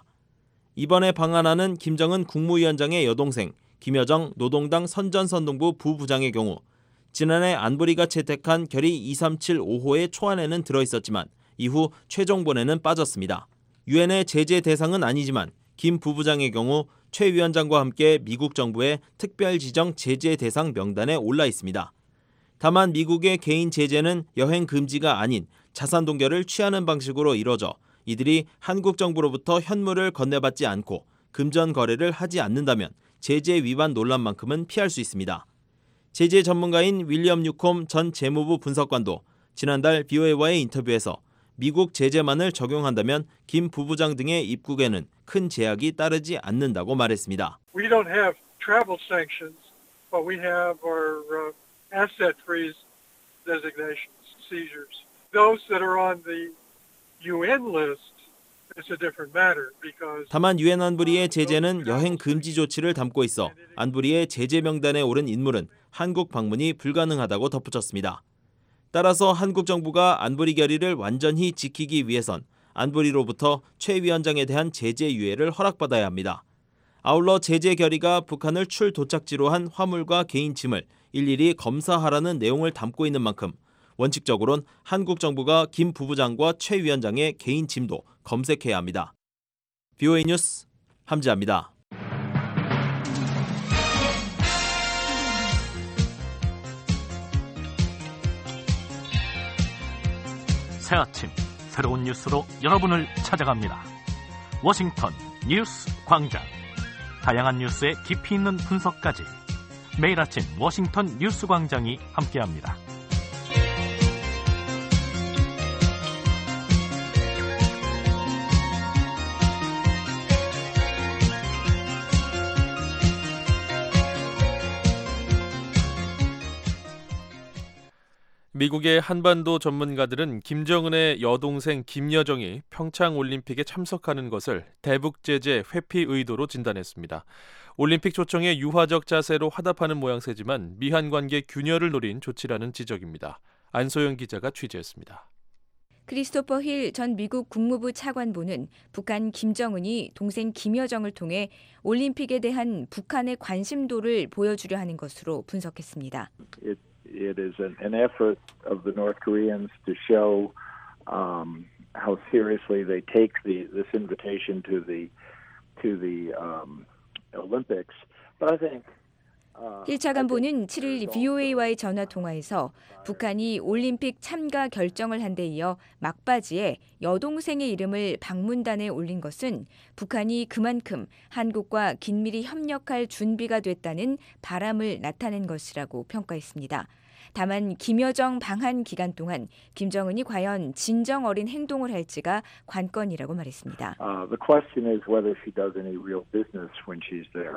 이번에 방한하는 김정은 국무위원장의 여동생 김여정 노동당 선전선동부 부부장의 경우 지난해 안보리가 채택한 결의 2375호의 초안에는 들어있었지만 이후 최종본에는 빠졌습니다. 유엔의 제재 대상은 아니지만 김 부부장의 경우 최 위원장과 함께 미국 정부의 특별 지정 제재 대상 명단에 올라 있습니다. 다만 미국의 개인 제재는 여행 금지가 아닌 자산 동결을 취하는 방식으로 이뤄져 이들이 한국 정부로부터 현물을 건네받지 않고 금전 거래를 하지 않는다면 제재 위반 논란만큼은 피할 수 있습니다. 제재 전문가인 윌리엄 뉴콤 전 재무부 분석관도 지난달 BOA와의 인터뷰에서 미국 제재만을 적용한다면 김 부부장 등의 입국에는 큰 제약이 따르지 않는다고 말했습니다. We don't have travel sanctions, but we have our asset freeze designations, seizures. Those that are on the UN list, it's a different matter because 다만 유엔 안보리의 제재는 여행 금지 조치를 담고 있어 안보리의 제재 명단에 오른 인물은 한국 방문이 불가능하다고 덧붙였습니다. 따라서 한국 정부가 안보리 결의를 완전히 지키기 위해선 안보리로부터 최 위원장에 대한 제재 유예를 허락받아야 합니다. 아울러 제재 결의가 북한을 출도착지로 한 화물과 개인 짐을 일일이 검사하라는 내용을 담고 있는 만큼 원칙적으론 한국 정부가 김 부부장과 최 위원장의 개인 짐도 검색해야 합니다. BOA 뉴스 함지아입니다. 새 아침 새로운 뉴스로 여러분을 찾아갑니다. 워싱턴 뉴스 광장. 다양한 뉴스의 깊이 있는 분석까지 매일 아침 워싱턴 뉴스 광장이 함께합니다. 미국의 한반도 전문가들은 김정은의 여동생 김여정이 평창 올림픽에 참석하는 것을 대북제재 회피 의도로 진단했습니다. 올림픽 초청에 유화적 자세로 화답하는 모양새지만 미한 관계 균열을 노린 조치라는 지적입니다. 안소영 기자가 취재했습니다. 크리스토퍼 힐 전 미국 국무부 차관보는 북한 김정은이 동생 김여정을 통해 올림픽에 대한 북한의 관심도를 보여주려 하는 것으로 분석했습니다. It is an effort of the North Koreans to show how seriously they take this invitation to the Olympics. But I think 힐 차관보는 7일 BOA와의 전화통화에서 북한이 올림픽 참가 결정을 한 데 이어 막바지에 여동생의 이름을 방문단에 올린 것은 북한이 그만큼 한국과 긴밀히 협력할 준비가 됐다는 바람을 나타낸 것이라고 평가했습니다. 다만 김여정 방한 기간 동안 김정은이 과연 진정 어린 행동을 할지가 관건이라고 말했습니다. The question is whether she does any real business when she's there.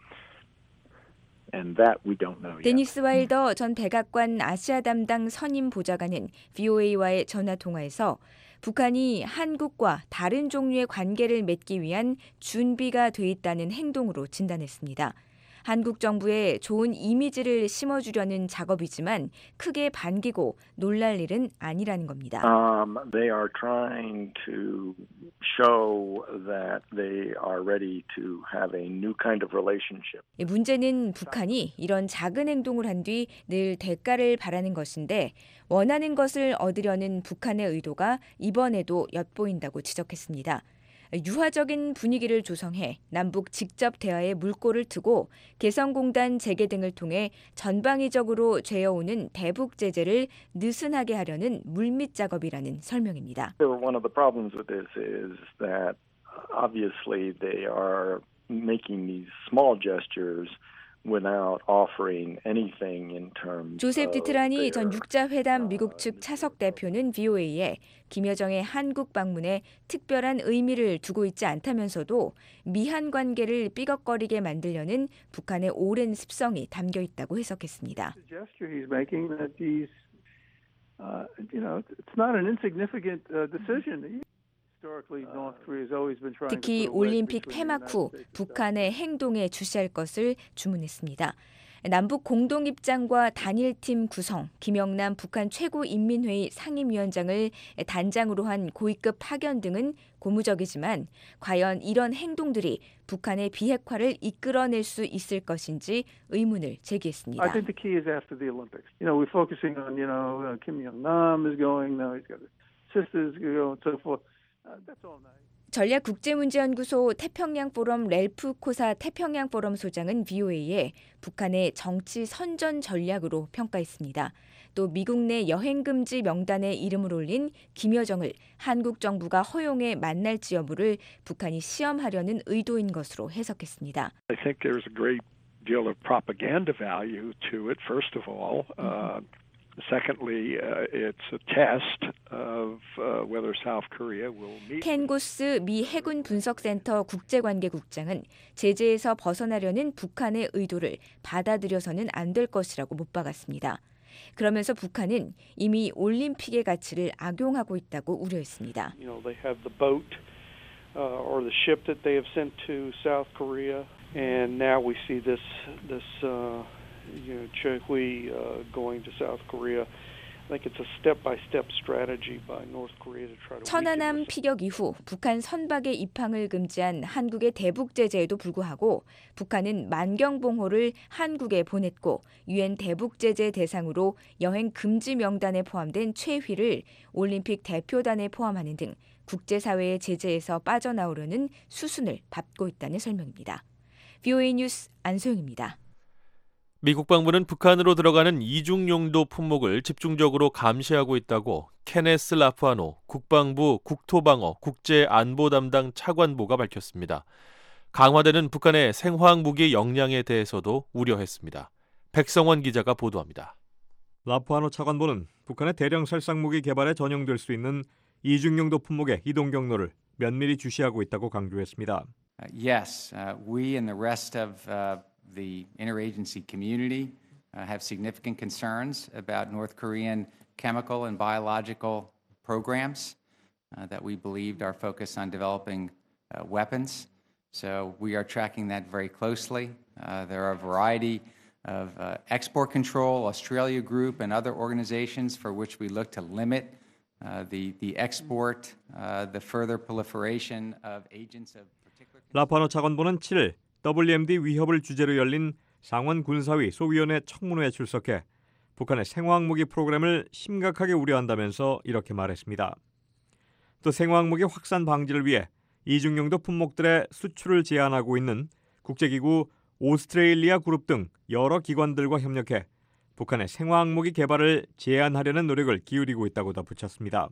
And that we don't know yet. 데니스 와일더 전 백악관 아시아 담당 선임 보좌관은 BOA와의 전화 통화에서 북한이 한국과 다른 종류의 관계를 맺기 위한 준비가 돼 있다는 행동으로 진단했습니다. 한국 정부에 좋은 이미지를 심어주려는 작업이지만 크게 반기고 놀랄 일은 아니라는 겁니다. They are trying to show that they are ready to have a new kind of relationship. 문제는 북한이 이런 작은 행동을 한 뒤 늘 대가를 바라는 것인데 원하는 것을 얻으려는 북한의 의도가 이번에도 엿보인다고 지적했습니다. 유화적인 분위기를 조성해 남북 직접 대화에 물꼬를 트고 개성공단 재개 등을 통해 전방위적으로 죄어오는 대북 제재를 느슨하게 하려는 물밑 작업이라는 설명입니다. One of the problems with this is that obviously they are making these small gestures without offering anything in terms 조셉 디트라니 of 전 육자회담 미국 측 차석 대표는 VOA에 김여정의 한국 방문에 특별한 의미를 두고 있지 않다면서도 미한 관계를 삐걱거리게 만들려는 북한의 오랜 습성이 담겨 있다고 해석했습니다. 특히 올림픽 폐막 후 북한의 행동에 주시할 것을 주문했습니다. 남북 공동 입장과 단일팀 구성, 김영남 북한 최고인민회의 상임위원장을 단장으로 한 고위급 파견 등은 고무적이지만 과연 이런 행동들이 북한의 비핵화를 이끌어낼 수 있을 것인지 의문을 제기했습니다. I think the key is after the Olympics. We're focusing on, Kim Young-nam is going, now he's got his sisters going, so forth. That's all nice. 전략국제문제연구소 태평양포럼 렐프 코사 태평양포럼 소장은 VOA에 북한의 정치 선전 전략으로 평가했습니다. 또 미국 내 여행금지 명단에 이름을 올린 김여정을 한국 정부가 허용해 만날지 여부를 북한이 시험하려는 의도인 것으로 해석했습니다. I think there's a great deal of propaganda value to it, first of all. Secondly, it's a test of whether South Korea will meet. 켄 고스 미 해군 분석센터 국제관계국장은 제재에서 벗어나려는 북한의 의도를 받아들여서는 안 될 것이라고 못 박았습니다. 그러면서 북한은 이미 올림픽의 가치를 악용하고 있다고 우려했습니다. They have the boat or the ship that they have sent to South Korea, and now we see this Choi-hui going to South Korea. I think it's a step-by-step strategy by North Korea to try to. 천안함 피격 이후 북한 선박의 입항을 금지한 한국의 대북 제재에도 불구하고 북한은 만경봉호를 한국에 보냈고 유엔 대북 제재 대상으로 여행 금지 명단에 포함된 최휘를 올림픽 대표단에 포함하는 등 국제사회의 제재에서 빠져나오려는 수순을 밟고 있다는 설명입니다. VOA 뉴스 안소영입니다. 미국 방문은 북한으로 들어가는 이중용도 품목을 집중적으로 감시하고 있다고 케네스 라프아노 국방부 국토방어 국제안보 담당 차관보가 밝혔습니다. 강화되는 북한의 생화학무기 역량에 대해서도 우려했습니다. 백성원 기자가 보도합니다. 라프아노 차관보는 북한의 대량 살상무기 개발에 전용될 수 있는 이중용도 품목의 이동 경로를 면밀히 주시하고 있다고 강조했습니다. Yes, we and the rest of the interagency community have significant concerns about North Korean chemical and biological programs that we believed are focused on developing weapons. So we are tracking that very closely. There are a variety of export control, Australia Group, and other organizations for which we look to limit the export, the further proliferation of agents of particular. 라파노 차관보는 7일 WMD 위협을 주제로 열린 상원 군사위 소위원회 청문회에 출석해 북한의 생화학무기 프로그램을 심각하게 우려한다면서 이렇게 말했습니다. 또 생화학무기 확산 방지를 위해 이중용도 품목들의 수출을 제한하고 있는 국제기구 오스트레일리아 그룹 등 여러 기관들과 협력해 북한의 생화학무기 개발을 제한하려는 노력을 기울이고 있다고 덧붙였습니다.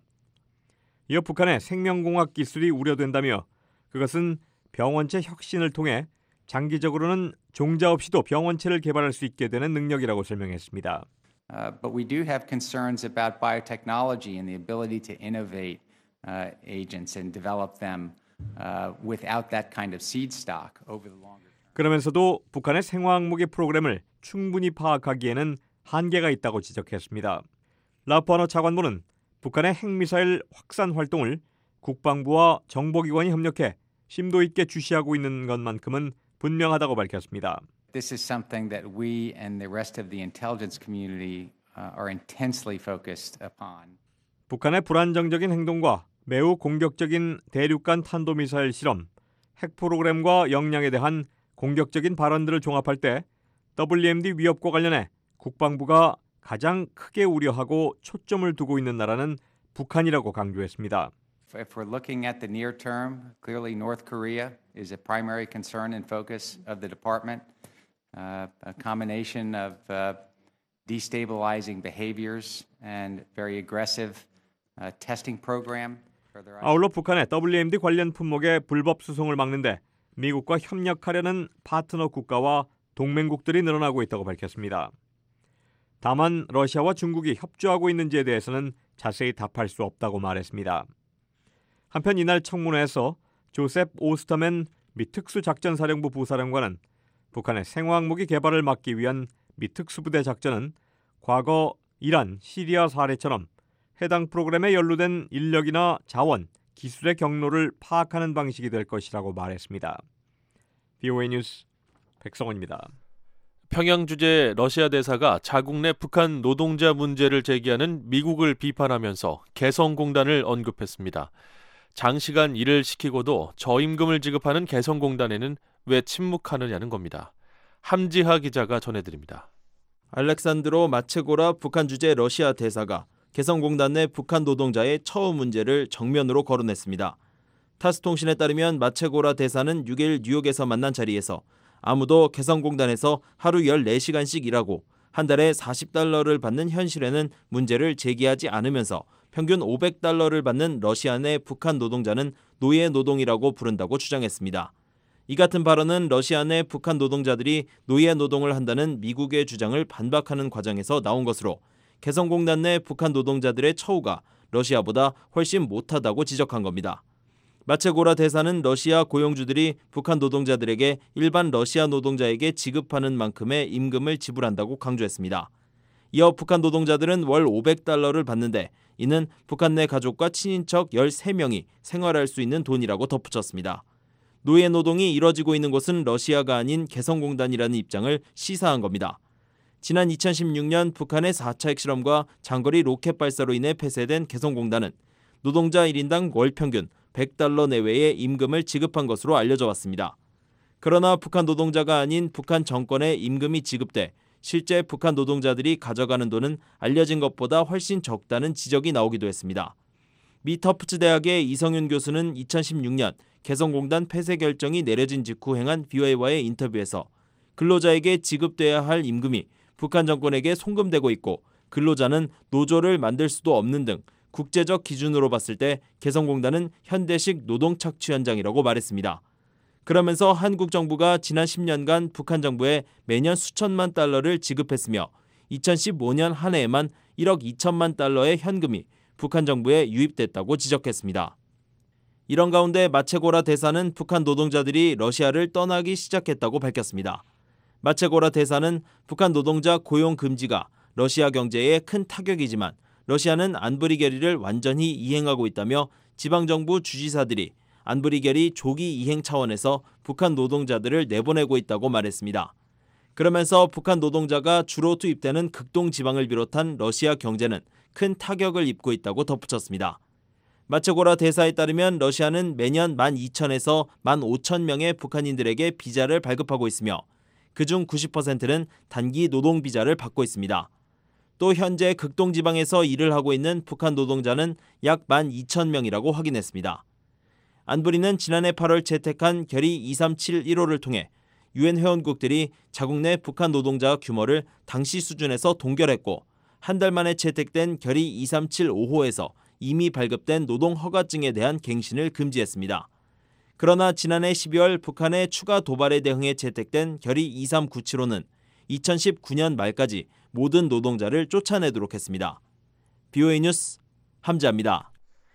이어 북한의 생명공학 기술이 우려된다며 그것은 병원체 혁신을 통해 장기적으로는 종자 없이도 병원체를 개발할 수 있게 되는 능력이라고 설명했습니다. But we do have concerns about biotechnology and the ability to innovate agents and develop them without that kind of seed stock over the longer term. 그러면서도 북한의 생화학무기 프로그램을 충분히 파악하기에는 한계가 있다고 지적했습니다. 라프아노 차관보는 북한의 핵미사일 확산 활동을 국방부와 정보기관이 협력해 심도 있게 주시하고 있는 것만큼은 분명하다고 밝혔습니다. This is something that we and the rest of the intelligence community are intensely focused upon. 북한의 불안정적인 행동과 매우 공격적인 대륙간 탄도미사일 실험, 핵 프로그램과 역량에 대한 공격적인 발언들을 종합할 때 WMD 위협과 관련해 국방부가 가장 크게 우려하고 초점을 두고 있는 나라는 북한이라고 강조했습니다. If we're looking at the near term, clearly North Korea is a primary concern and focus of the department. A combination of destabilizing behaviors and very aggressive testing program. 아울러 북한의 WMD 관련 품목의 불법 수송을 막는데 미국과 협력하려는 파트너 국가와 동맹국들이 늘어나고 있다고 밝혔습니다. 다만 러시아와 중국이 협조하고 있는지에 대해서는 자세히 답할 수 없다고 말했습니다. 한편 이날 청문회에서 조셉 오스터맨 미 특수작전사령부 부사령관은 북한의 생화학무기 개발을 막기 위한 미 특수부대 작전은 과거 이란, 시리아 사례처럼 해당 프로그램에 연루된 인력이나 자원, 기술의 경로를 파악하는 방식이 될 것이라고 말했습니다. VOA 뉴스 백성원입니다. 평양 주재 러시아 대사가 자국 내 북한 노동자 문제를 제기하는 미국을 비판하면서 개성공단을 언급했습니다. 장시간 일을 시키고도 저임금을 지급하는 개성공단에는 왜 침묵하느냐는 겁니다. 함지하 기자가 전해드립니다. 알렉산드로 마체고라 북한 주재 러시아 대사가 개성공단 내 북한 노동자의 처우 문제를 정면으로 거론했습니다. 타스통신에 따르면 마체고라 대사는 6일 뉴욕에서 만난 자리에서 아무도 개성공단에서 하루 14시간씩 일하고 한 달에 $40를 받는 현실에는 문제를 제기하지 않으면서 평균 $500를 받는 러시아 내 북한 노동자는 노예 노동이라고 부른다고 주장했습니다. 이 같은 발언은 러시아 내 북한 노동자들이 노예 노동을 한다는 미국의 주장을 반박하는 과정에서 나온 것으로 개성공단 내 북한 노동자들의 처우가 러시아보다 훨씬 못하다고 지적한 겁니다. 마체고라 대사는 러시아 고용주들이 북한 노동자들에게 일반 러시아 노동자에게 지급하는 만큼의 임금을 지불한다고 강조했습니다. 이어 북한 노동자들은 월 $500를 받는데 이는 북한 내 가족과 친인척 13명이 생활할 수 있는 돈이라고 덧붙였습니다. 노예 노동이 이뤄지고 있는 곳은 러시아가 아닌 개성공단이라는 입장을 시사한 겁니다. 지난 2016년 북한의 4차 핵실험과 장거리 로켓 발사로 인해 폐쇄된 개성공단은 노동자 1인당 월 평균 $100 내외의 임금을 지급한 것으로 알려져 왔습니다. 그러나 북한 노동자가 아닌 북한 정권의 임금이 지급돼 실제 북한 노동자들이 가져가는 돈은 알려진 것보다 훨씬 적다는 지적이 나오기도 했습니다. 미 터프츠 대학의 이성윤 교수는 2016년 개성공단 폐쇄 결정이 내려진 직후 행한 VOA와의 인터뷰에서 근로자에게 지급돼야 할 임금이 북한 정권에게 송금되고 있고 근로자는 노조를 만들 수도 없는 등 국제적 기준으로 봤을 때 개성공단은 현대식 노동 착취 현장이라고 말했습니다. 그러면서 한국 정부가 지난 10년간 북한 정부에 매년 수천만 달러를 지급했으며 2015년 한 해에만 1억 2천만 달러의 현금이 북한 정부에 유입됐다고 지적했습니다. 이런 가운데 마체고라 대사는 북한 노동자들이 러시아를 떠나기 시작했다고 밝혔습니다. 마체고라 대사는 북한 노동자 고용 금지가 러시아 경제에 큰 타격이지만 러시아는 안보리 결의를 완전히 이행하고 있다며 지방정부 주지사들이 안보리 결의 조기 이행 차원에서 북한 노동자들을 내보내고 있다고 말했습니다. 그러면서 북한 노동자가 주로 투입되는 극동 지방을 비롯한 러시아 경제는 큰 타격을 입고 있다고 덧붙였습니다. 마체고라 대사에 따르면 러시아는 매년 12,000에서 15,000명의 북한인들에게 비자를 발급하고 있으며 그중 90%는 단기 노동 비자를 받고 있습니다. 또 현재 극동지방에서 일을 하고 있는 북한 노동자는 약 12,000명이라고 확인했습니다. 안보리는 지난해 8월 채택한 결의 2371호를 통해 유엔 회원국들이 자국 내 북한 노동자 규모를 당시 수준에서 동결했고 한 달 만에 채택된 결의 2375호에서 이미 발급된 노동 허가증에 대한 갱신을 금지했습니다. 그러나 지난해 12월 북한의 추가 도발에 대응해 채택된 결의 2397호는 2019년 말까지 모든 노동자를 쫓아내도록 했습니다. VOA 뉴스 함지아입니다.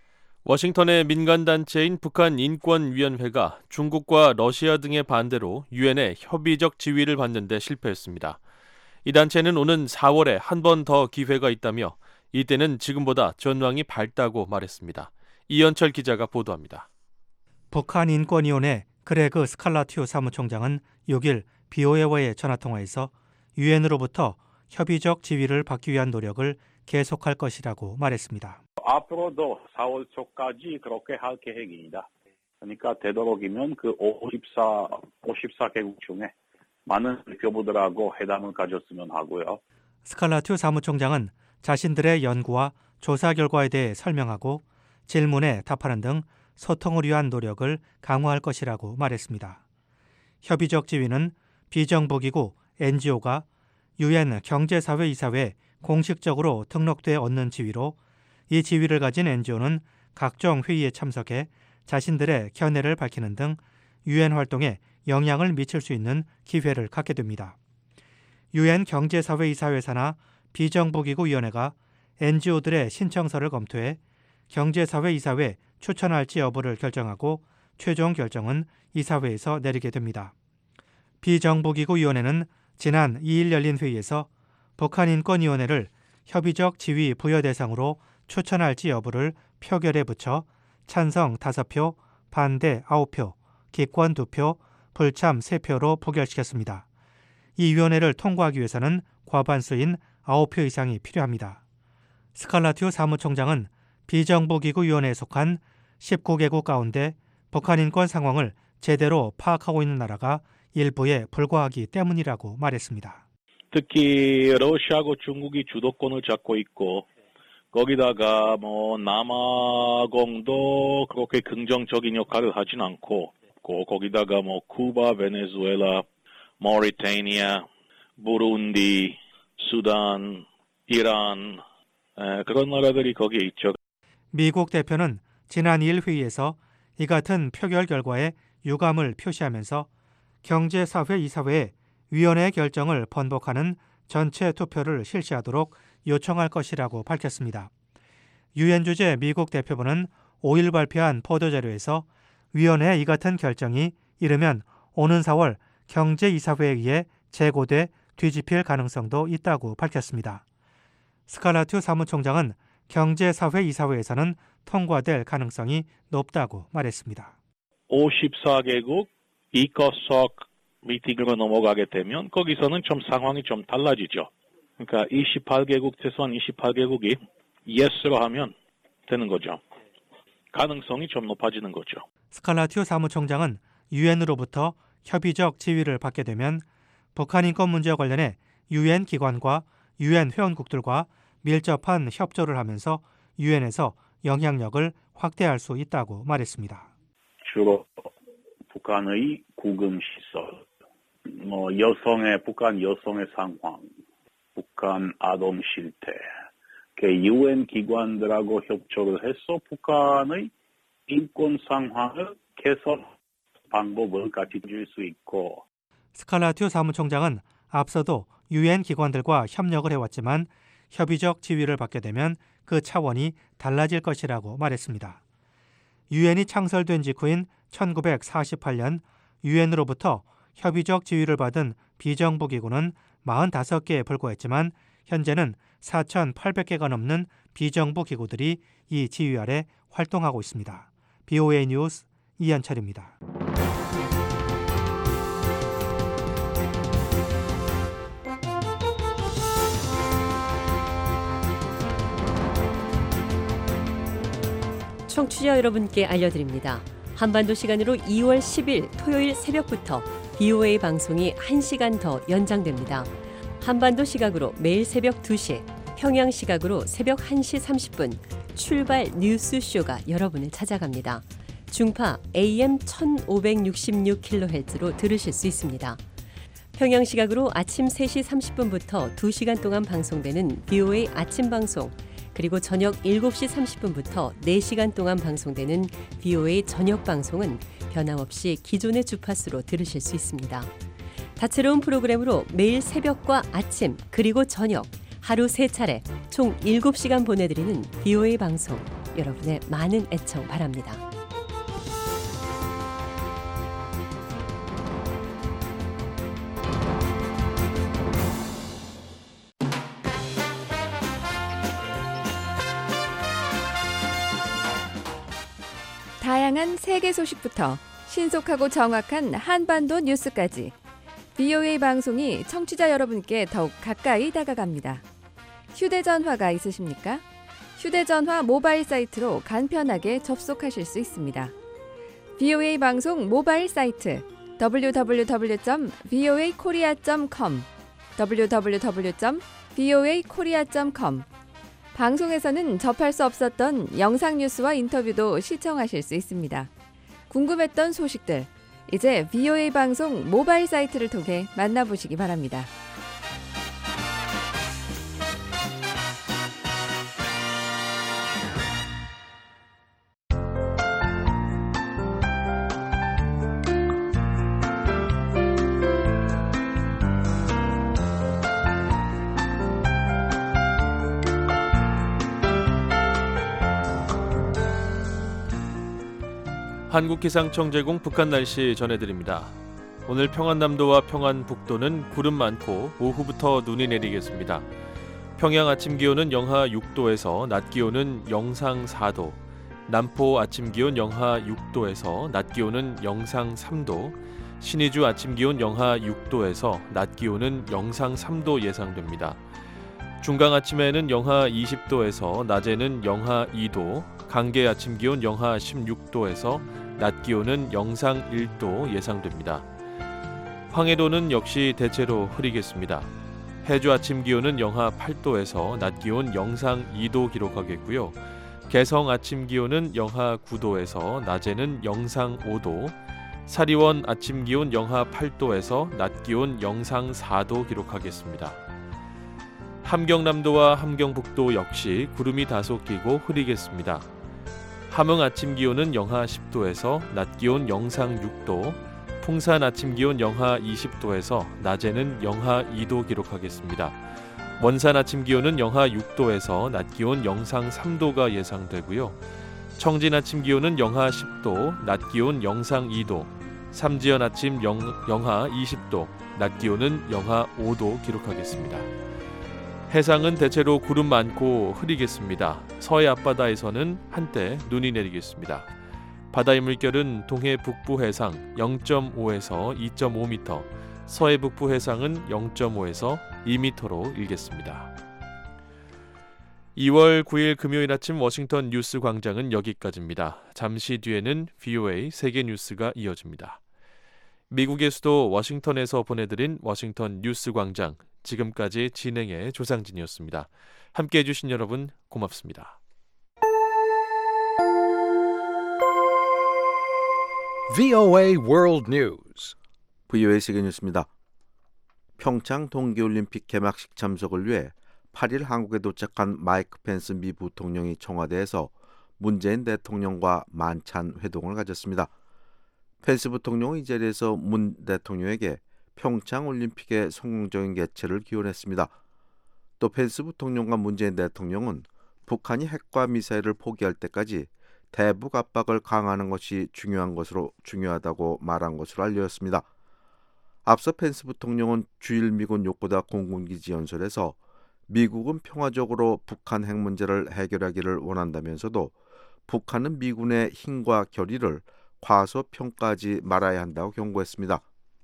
워싱턴의 민간단체인 북한인권위원회가 중국과 러시아 등의 반대로 유엔의 협의적 지위를 받는 데 실패했습니다. 이 단체는 오는 4월에 한 번 더 기회가 있다며 이때는 지금보다 전망이 밝다고 말했습니다. 이현철 기자가 보도합니다. 북한인권위원회 그레그 스칼라튜 사무총장은 6일 BOA와의 전화통화에서 유엔으로부터 협의적 지위를 받기 위한 노력을 계속할 것이라고 말했습니다. 앞으로도 4월 초까지 그렇게 할 계획입니다. 그러니까 되도록이면 그 54개국 중에 많은 대표부들하고 회담을 가졌으면 하고요. 스칼라튜 사무총장은 자신들의 연구와 조사 결과에 대해 설명하고 질문에 답하는 등 소통을 위한 노력을 강화할 것이라고 말했습니다. 협의적 지위는 비정부기구 NGO가 UN 경제사회이사회에 공식적으로 등록돼 얻는 지위로 이 지위를 가진 NGO는 각종 회의에 참석해 자신들의 견해를 밝히는 등 UN 활동에 영향을 미칠 수 있는 기회를 갖게 됩니다. UN 경제사회이사회 산하 비정부기구위원회가 NGO들의 신청서를 검토해 경제사회이사회에 추천할지 여부를 결정하고 최종 결정은 이사회에서 내리게 됩니다. 비정부기구위원회는 지난 2일 열린 회의에서 북한인권위원회를 협의적 지위 부여 대상으로 추천할지 여부를 표결에 붙여 찬성 5표, 반대 9표, 기권 2표, 불참 3표로 부결시켰습니다. 이 위원회를 통과하기 위해서는 과반수인 9표 이상이 필요합니다. 스칼라튜 사무총장은 비정부기구위원회에 속한 19개국 가운데 북한 인권 상황을 제대로 파악하고 있는 나라가 일부에 불과하기 때문이라고 말했습니다. 특히 러시아하고 중국이 주도권을 잡고 있고 거기다가 남아공도 그렇게 긍정적인 역할을 하진 않고 거기다가 쿠바, 베네수엘라, 모리타니아, 부룬디, 수단, 이란 그런 나라들이 거기에 있죠. 미국 대표는 지난 2일 회의에서 이 같은 표결 결과에 유감을 표시하면서 경제사회이사회에 위원회의 결정을 번복하는 전체 투표를 실시하도록 요청할 것이라고 밝혔습니다. 유엔 주재 미국 대표부는 5일 발표한 보도자료에서 위원회의 이 같은 결정이 이르면 오는 4월 경제이사회에 의해 재고돼 뒤집힐 가능성도 있다고 밝혔습니다. 스칼라튜 사무총장은 경제사회이사회에서는 통과될 가능성이 높다고 말했습니다. 54개국 이커석 미팅으로 넘어가게 되면 거기서는 좀 상황이 좀 달라지죠. 그러니까 28개국 최소한 28개국이 예스로 하면 되는 거죠. 가능성이 좀 높아지는 거죠. 스칼라튜 사무총장은 유엔으로부터 협의적 지위를 받게 되면 북한 인권 문제와 관련해 유엔 기관과 유엔 회원국들과 밀접한 협조를 하면서 유엔에서 영향력을 확대할 수 있다고 말했습니다. 주로 북한의 구금시설, 북한 여성의 상황, 북한 아동 실태, 유엔 기관들하고 협조를 해서 북한의 인권 상황을 개선 방법을 같이 줄 수 있고. 스칼라튜 사무총장은 앞서도 유엔 기관들과 협력을 해왔지만 협의적 지위를 받게 되면 그 차원이 달라질 것이라고 말했습니다. 유엔이 창설된 직후인 1948년 유엔으로부터 협의적 지위를 받은 비정부기구는 45개에 불과했지만 현재는 4,800개가 넘는 비정부기구들이 이 지위 아래 활동하고 있습니다. BOA 뉴스 이한철입니다. 청취자 여러분께 알려드립니다. 한반도 시간으로 2월 10일 토요일 새벽부터 BOA 방송이 1시간 더 연장됩니다. 한반도 시각으로 매일 새벽 2시, 평양 시각으로 새벽 1시 30분 출발 뉴스쇼가 여러분을 찾아갑니다. 중파 AM 1566kHz로 들으실 수 있습니다. 평양 시각으로 아침 3시 30분부터 2시간 동안 방송되는 BOA 아침 방송, 그리고 저녁 7시 30분부터 4시간 동안 방송되는 BOA 저녁 방송은 변함없이 기존의 주파수로 들으실 수 있습니다. 다채로운 프로그램으로 매일 새벽과 아침 그리고 저녁 하루 3차례 총 7시간 보내드리는 BOA 방송, 여러분의 많은 애청 바랍니다. 다양한 세계 소식부터 신속하고 정확한 한반도 뉴스까지 VOA 방송이 청취자 여러분께 더욱 가까이 다가갑니다. 휴대전화가 있으십니까? 휴대전화 모바일 사이트로 간편하게 접속하실 수 있습니다. VOA 방송 모바일 사이트 www.voakorea.com www.voakorea.com 방송에서는 접할 수 없었던 영상 뉴스와 인터뷰도 시청하실 수 있습니다. 궁금했던 소식들, 이제 VOA 방송 모바일 사이트를 통해 만나보시기 바랍니다. 한국기상청 북한 날씨 전해드립니다. 오늘 평안남도와 평안북도는 구름 많고 오후부터 눈이 내리겠습니다. 평양 아침 기온은 영하 6도에서 낮 기온은 영상 4도, 남포 아침 기온 영하 6도에서 낮 기온은 영상 3도, 신의주 아침 기온 영하 6도에서 낮 기온은 영상 3도 예상됩니다. 중강 아침에는 영하 20도에서 낮에는 영하 2도, 강계 아침 기온 영하 16도에서 낮 기온은 영상 1도 예상됩니다. 황해도는 역시 대체로 흐리겠습니다. 해주 아침 기온은 영하 8도에서 낮 기온 영상 2도 기록하겠고요. 개성 아침 기온은 영하 9도에서 낮에는 영상 5도, 사리원 아침 기온 영하 8도에서 낮 기온 영상 4도 기록하겠습니다. 함경남도와 함경북도 역시 구름이 다소 끼고 흐리겠습니다. 함흥 아침 기온은 영하 10도에서 낮 기온 영상 6도, 풍산 아침 기온 영하 20도에서 낮에는 영하 2도 기록하겠습니다. 원산 아침 기온은 영하 6도에서 낮 기온 영상 3도가 예상되고요. 청진 아침 기온은 영하 10도, 낮 기온 영상 2도, 삼지연 아침 영하 20도, 낮 기온은 영하 5도 기록하겠습니다. 해상은 대체로 구름 많고 흐리겠습니다. 서해 앞바다에서는 한때 눈이 내리겠습니다. 바다의 물결은 동해 북부 해상 0.5에서 2.5m, 서해 북부 해상은 0.5에서 2m로 일겠습니다. 2월 9일 금요일 아침 워싱턴 뉴스 광장은 여기까지입니다. 잠시 뒤에는 VOA 세계 뉴스가 이어집니다. 미국의 수도 워싱턴에서 보내드린 워싱턴 뉴스 광장, 지금까지 진행의 조상진이었습니다. 함께해 주신 여러분 고맙습니다. VOA World News. VOA 세계 뉴스입니다. 평창 동계올림픽 개막식 참석을 위해 8일 한국에 도착한 마이크 펜스 미 부통령이 청와대에서 문재인 대통령과 만찬 회동을 가졌습니다. 펜스 부통령은 이 자리에서 문 대통령에게 평창올림픽의 성공적인 개최를 기원했습니다. 또 펜스 부통령과 문재인 대통령은 북한이 핵과 미사일을 포기할 때까지 대북 압박을 강화하는 것이 중요하다고 말한 것으로 알려졌습니다. 앞서 펜스 부통령은 주일 미군 요코다 공군기지 연설에서 미국은 평화적으로 북한 핵 문제를 해결하기를 원한다면서도 북한은 미군의 힘과 결의를 과소평가하지 말아야 한다고 경고했습니다.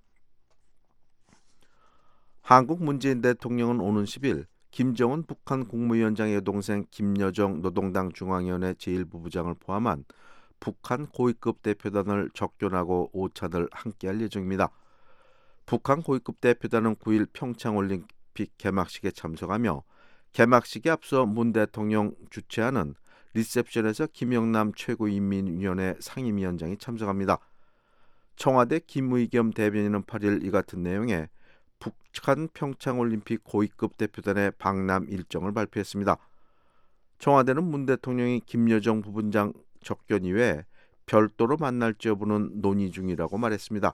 한국 문재인 대통령은 오는 10일 김정은 북한 국무위원장의 여동생 김여정 노동당 중앙위원회 제1부부장을 포함한 북한 고위급 대표단을 접견하고 오찬을 함께할 예정입니다. 북한 고위급 대표단은 9일 평창올림픽 개막식에 참석하며 개막식에 앞서 문 대통령 주최하는 리셉션에서 김영남 최고인민위원회 상임위원장이 참석합니다. 청와대 김의겸 대변인은 8일 이 같은 내용의 북한 평창올림픽 고위급 대표단의 방남 일정을 발표했습니다. 청와대는 문 대통령이 김여정 부부장 접견 이외에 별도로 만날지 여부는 논의 중이라고 말했습니다.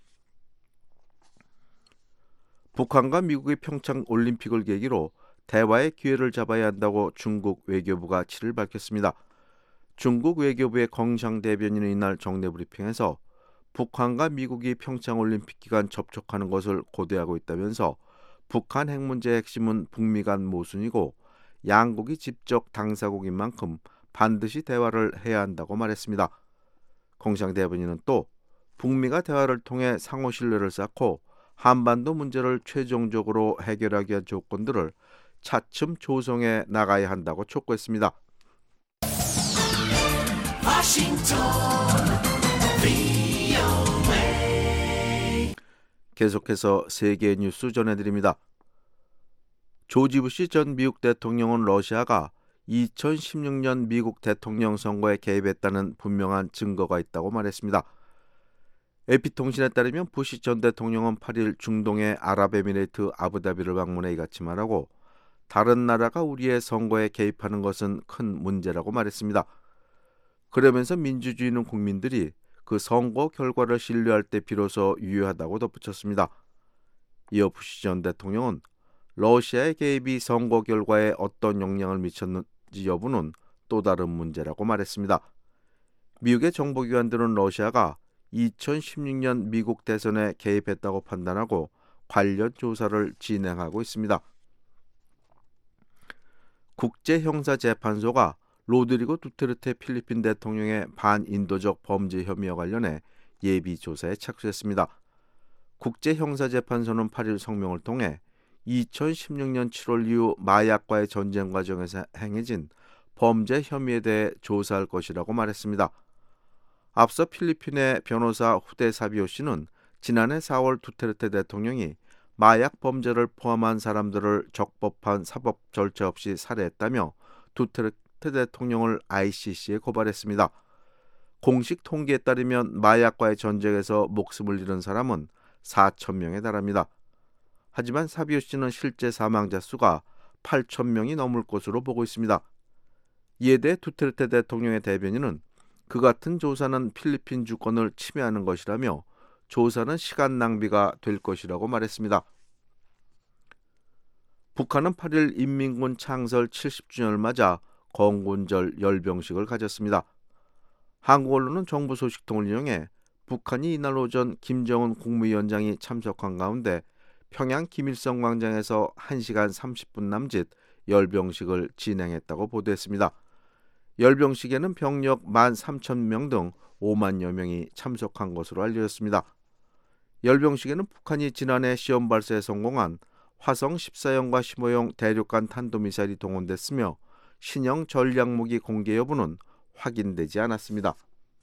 북한과 미국의 평창올림픽을 계기로 대화의 기회를 잡아야 한다고 중국 외교부가 7일 밝혔습니다. 중국 외교부의 공상 대변인은 이날 정례 브리핑에서 북한과 미국이 평창올림픽 기간 접촉하는 것을 고대하고 있다면서 북한 핵 문제의 핵심은 북미 간 모순이고 양국이 직접 당사국인 만큼 반드시 대화를 해야 한다고 말했습니다. 공상 대변인은 또 북미가 대화를 통해 상호 신뢰를 쌓고 한반도 문제를 최종적으로 해결하기 위한 조건들을 차츰 조성해 나가야 한다고 촉구했습니다. 계속해서 세계 뉴스 전해드립니다. 조지 부시 전 미국 대통령은 러시아가 2016년 미국 대통령 선거에 개입했다는 분명한 증거가 있다고 말했습니다. AP통신에 따르면 부시 전 대통령은 8일 중동의 아랍에미레이트 아부다비를 방문해 이같이 말하고 다른 나라가 우리의 선거에 개입하는 것은 큰 문제라고 말했습니다. 그러면서 민주주의는 국민들이 그 선거 결과를 신뢰할 때 비로소 유효하다고 덧붙였습니다. 이어 부시 전 대통령은 러시아의 개입이 선거 결과에 어떤 영향을 미쳤는지 여부는 또 다른 문제라고 말했습니다. 미국의 정보기관들은 러시아가 2016년 미국 대선에 개입했다고 판단하고 관련 조사를 진행하고 있습니다. 국제형사재판소가 로드리고 두테르테 필리핀 대통령의 반인도적 범죄 혐의와 관련해 예비조사에 착수했습니다. 국제형사재판소는 8일 성명을 통해 2016년 7월 이후 마약과의 전쟁 과정에서 행해진 범죄 혐의에 대해 조사할 것이라고 말했습니다. 앞서 필리핀의 변호사 후데 사비오 씨는 지난해 4월 두테르테 대통령이 마약 범죄를 포함한 사람들을 적법한 사법 절차 없이 살해했다며 두테르테 대통령을 ICC에 고발했습니다. 공식 통계에 따르면 마약과의 전쟁에서 목숨을 잃은 사람은 4,000명에 달합니다. 하지만 사비오 씨는 실제 사망자 수가 8,000명이 넘을 것으로 보고 있습니다. 이에 대해 두테르테 대통령의 대변인은 그 같은 조사는 필리핀 주권을 침해하는 것이라며 조사는 시간 낭비가 될 것이라고 말했습니다. 북한은 8일 인민군 창설 70주년을 맞아 건군절 열병식을 가졌습니다. 한국 언론은 정부 소식통을 인용해 북한이 이날 오전 김정은 국무위원장이 참석한 가운데 평양 김일성 광장에서 1시간 30분 남짓 열병식을 진행했다고 보도했습니다. 열병식에는 병력 13,000명 등 5만여 명이 참석한 것으로 알려졌습니다. 열병식에는 북한이 지난해 시험 발사에 성공한 화성 14형과 15형 대륙간 탄도미사일이 동원됐으며 신형 전략무기 공개 여부는 확인되지 않았습니다.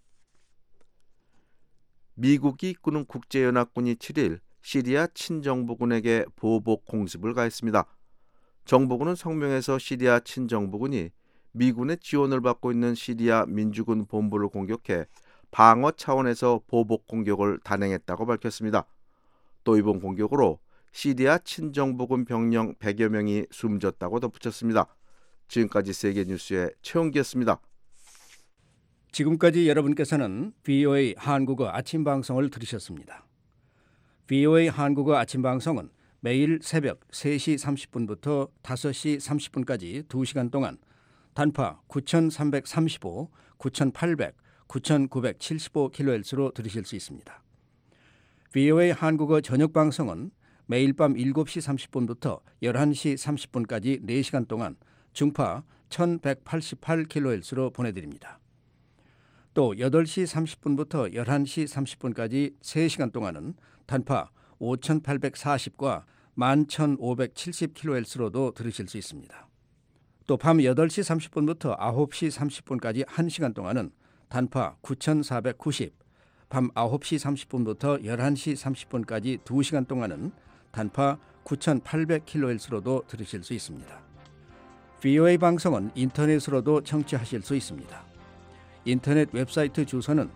미국이 이끄는 국제연합군이 7일 시리아 친정부군에게 보복 공습을 가했습니다. 정부군은 성명에서 시리아 친정부군이 미군의 지원을 받고 있는 시리아 민주군 본부를 공격해 방어 차원에서 보복 공격을 단행했다고 밝혔습니다. 또 이번 공격으로 시리아 친정부군 병력 100여 명이 숨졌다고 덧붙였습니다. 지금까지 세계뉴스의 최영기였습니다. 지금까지 여러분께서는 VOA 한국어 아침 방송을 들으셨습니다. VOA 한국어 아침 방송은 매일 새벽 3시 30분부터 5시 30분까지 2시간 동안 단파 9335, 9800, 9975kHz로 들으실 수 있습니다. VOA 한국어 저녁 방송은 매일 밤 7시 30분부터 11시 30분까지 4시간 동안 중파 1188kHz로 보내드립니다. 또 8시 30분부터 11시 30분까지 3시간 동안은 단파 5840과 11570kHz로도 들으실 수 있습니다. 또 밤 8시 30분부터 9시 30분까지 1시간 동안은 단파 9490, 밤 9시 30분부터 11시 30분까지 2시간 동안은 단파 9800kHz로도 들으실 수 있습니다. VOA 방송은 인터넷으로도 청취하실 수 있습니다. 인터넷 웹사이트 주소는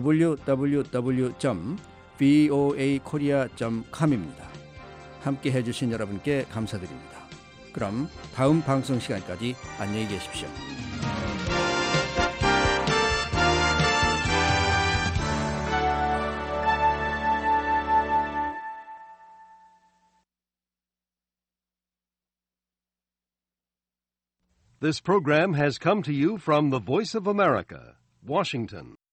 www.voakorea.com입니다. 함께 해주신 여러분께 감사드립니다. 그럼 다음 방송 시간까지 안녕히 계십시오. This program has come to you from the Voice of America, Washington.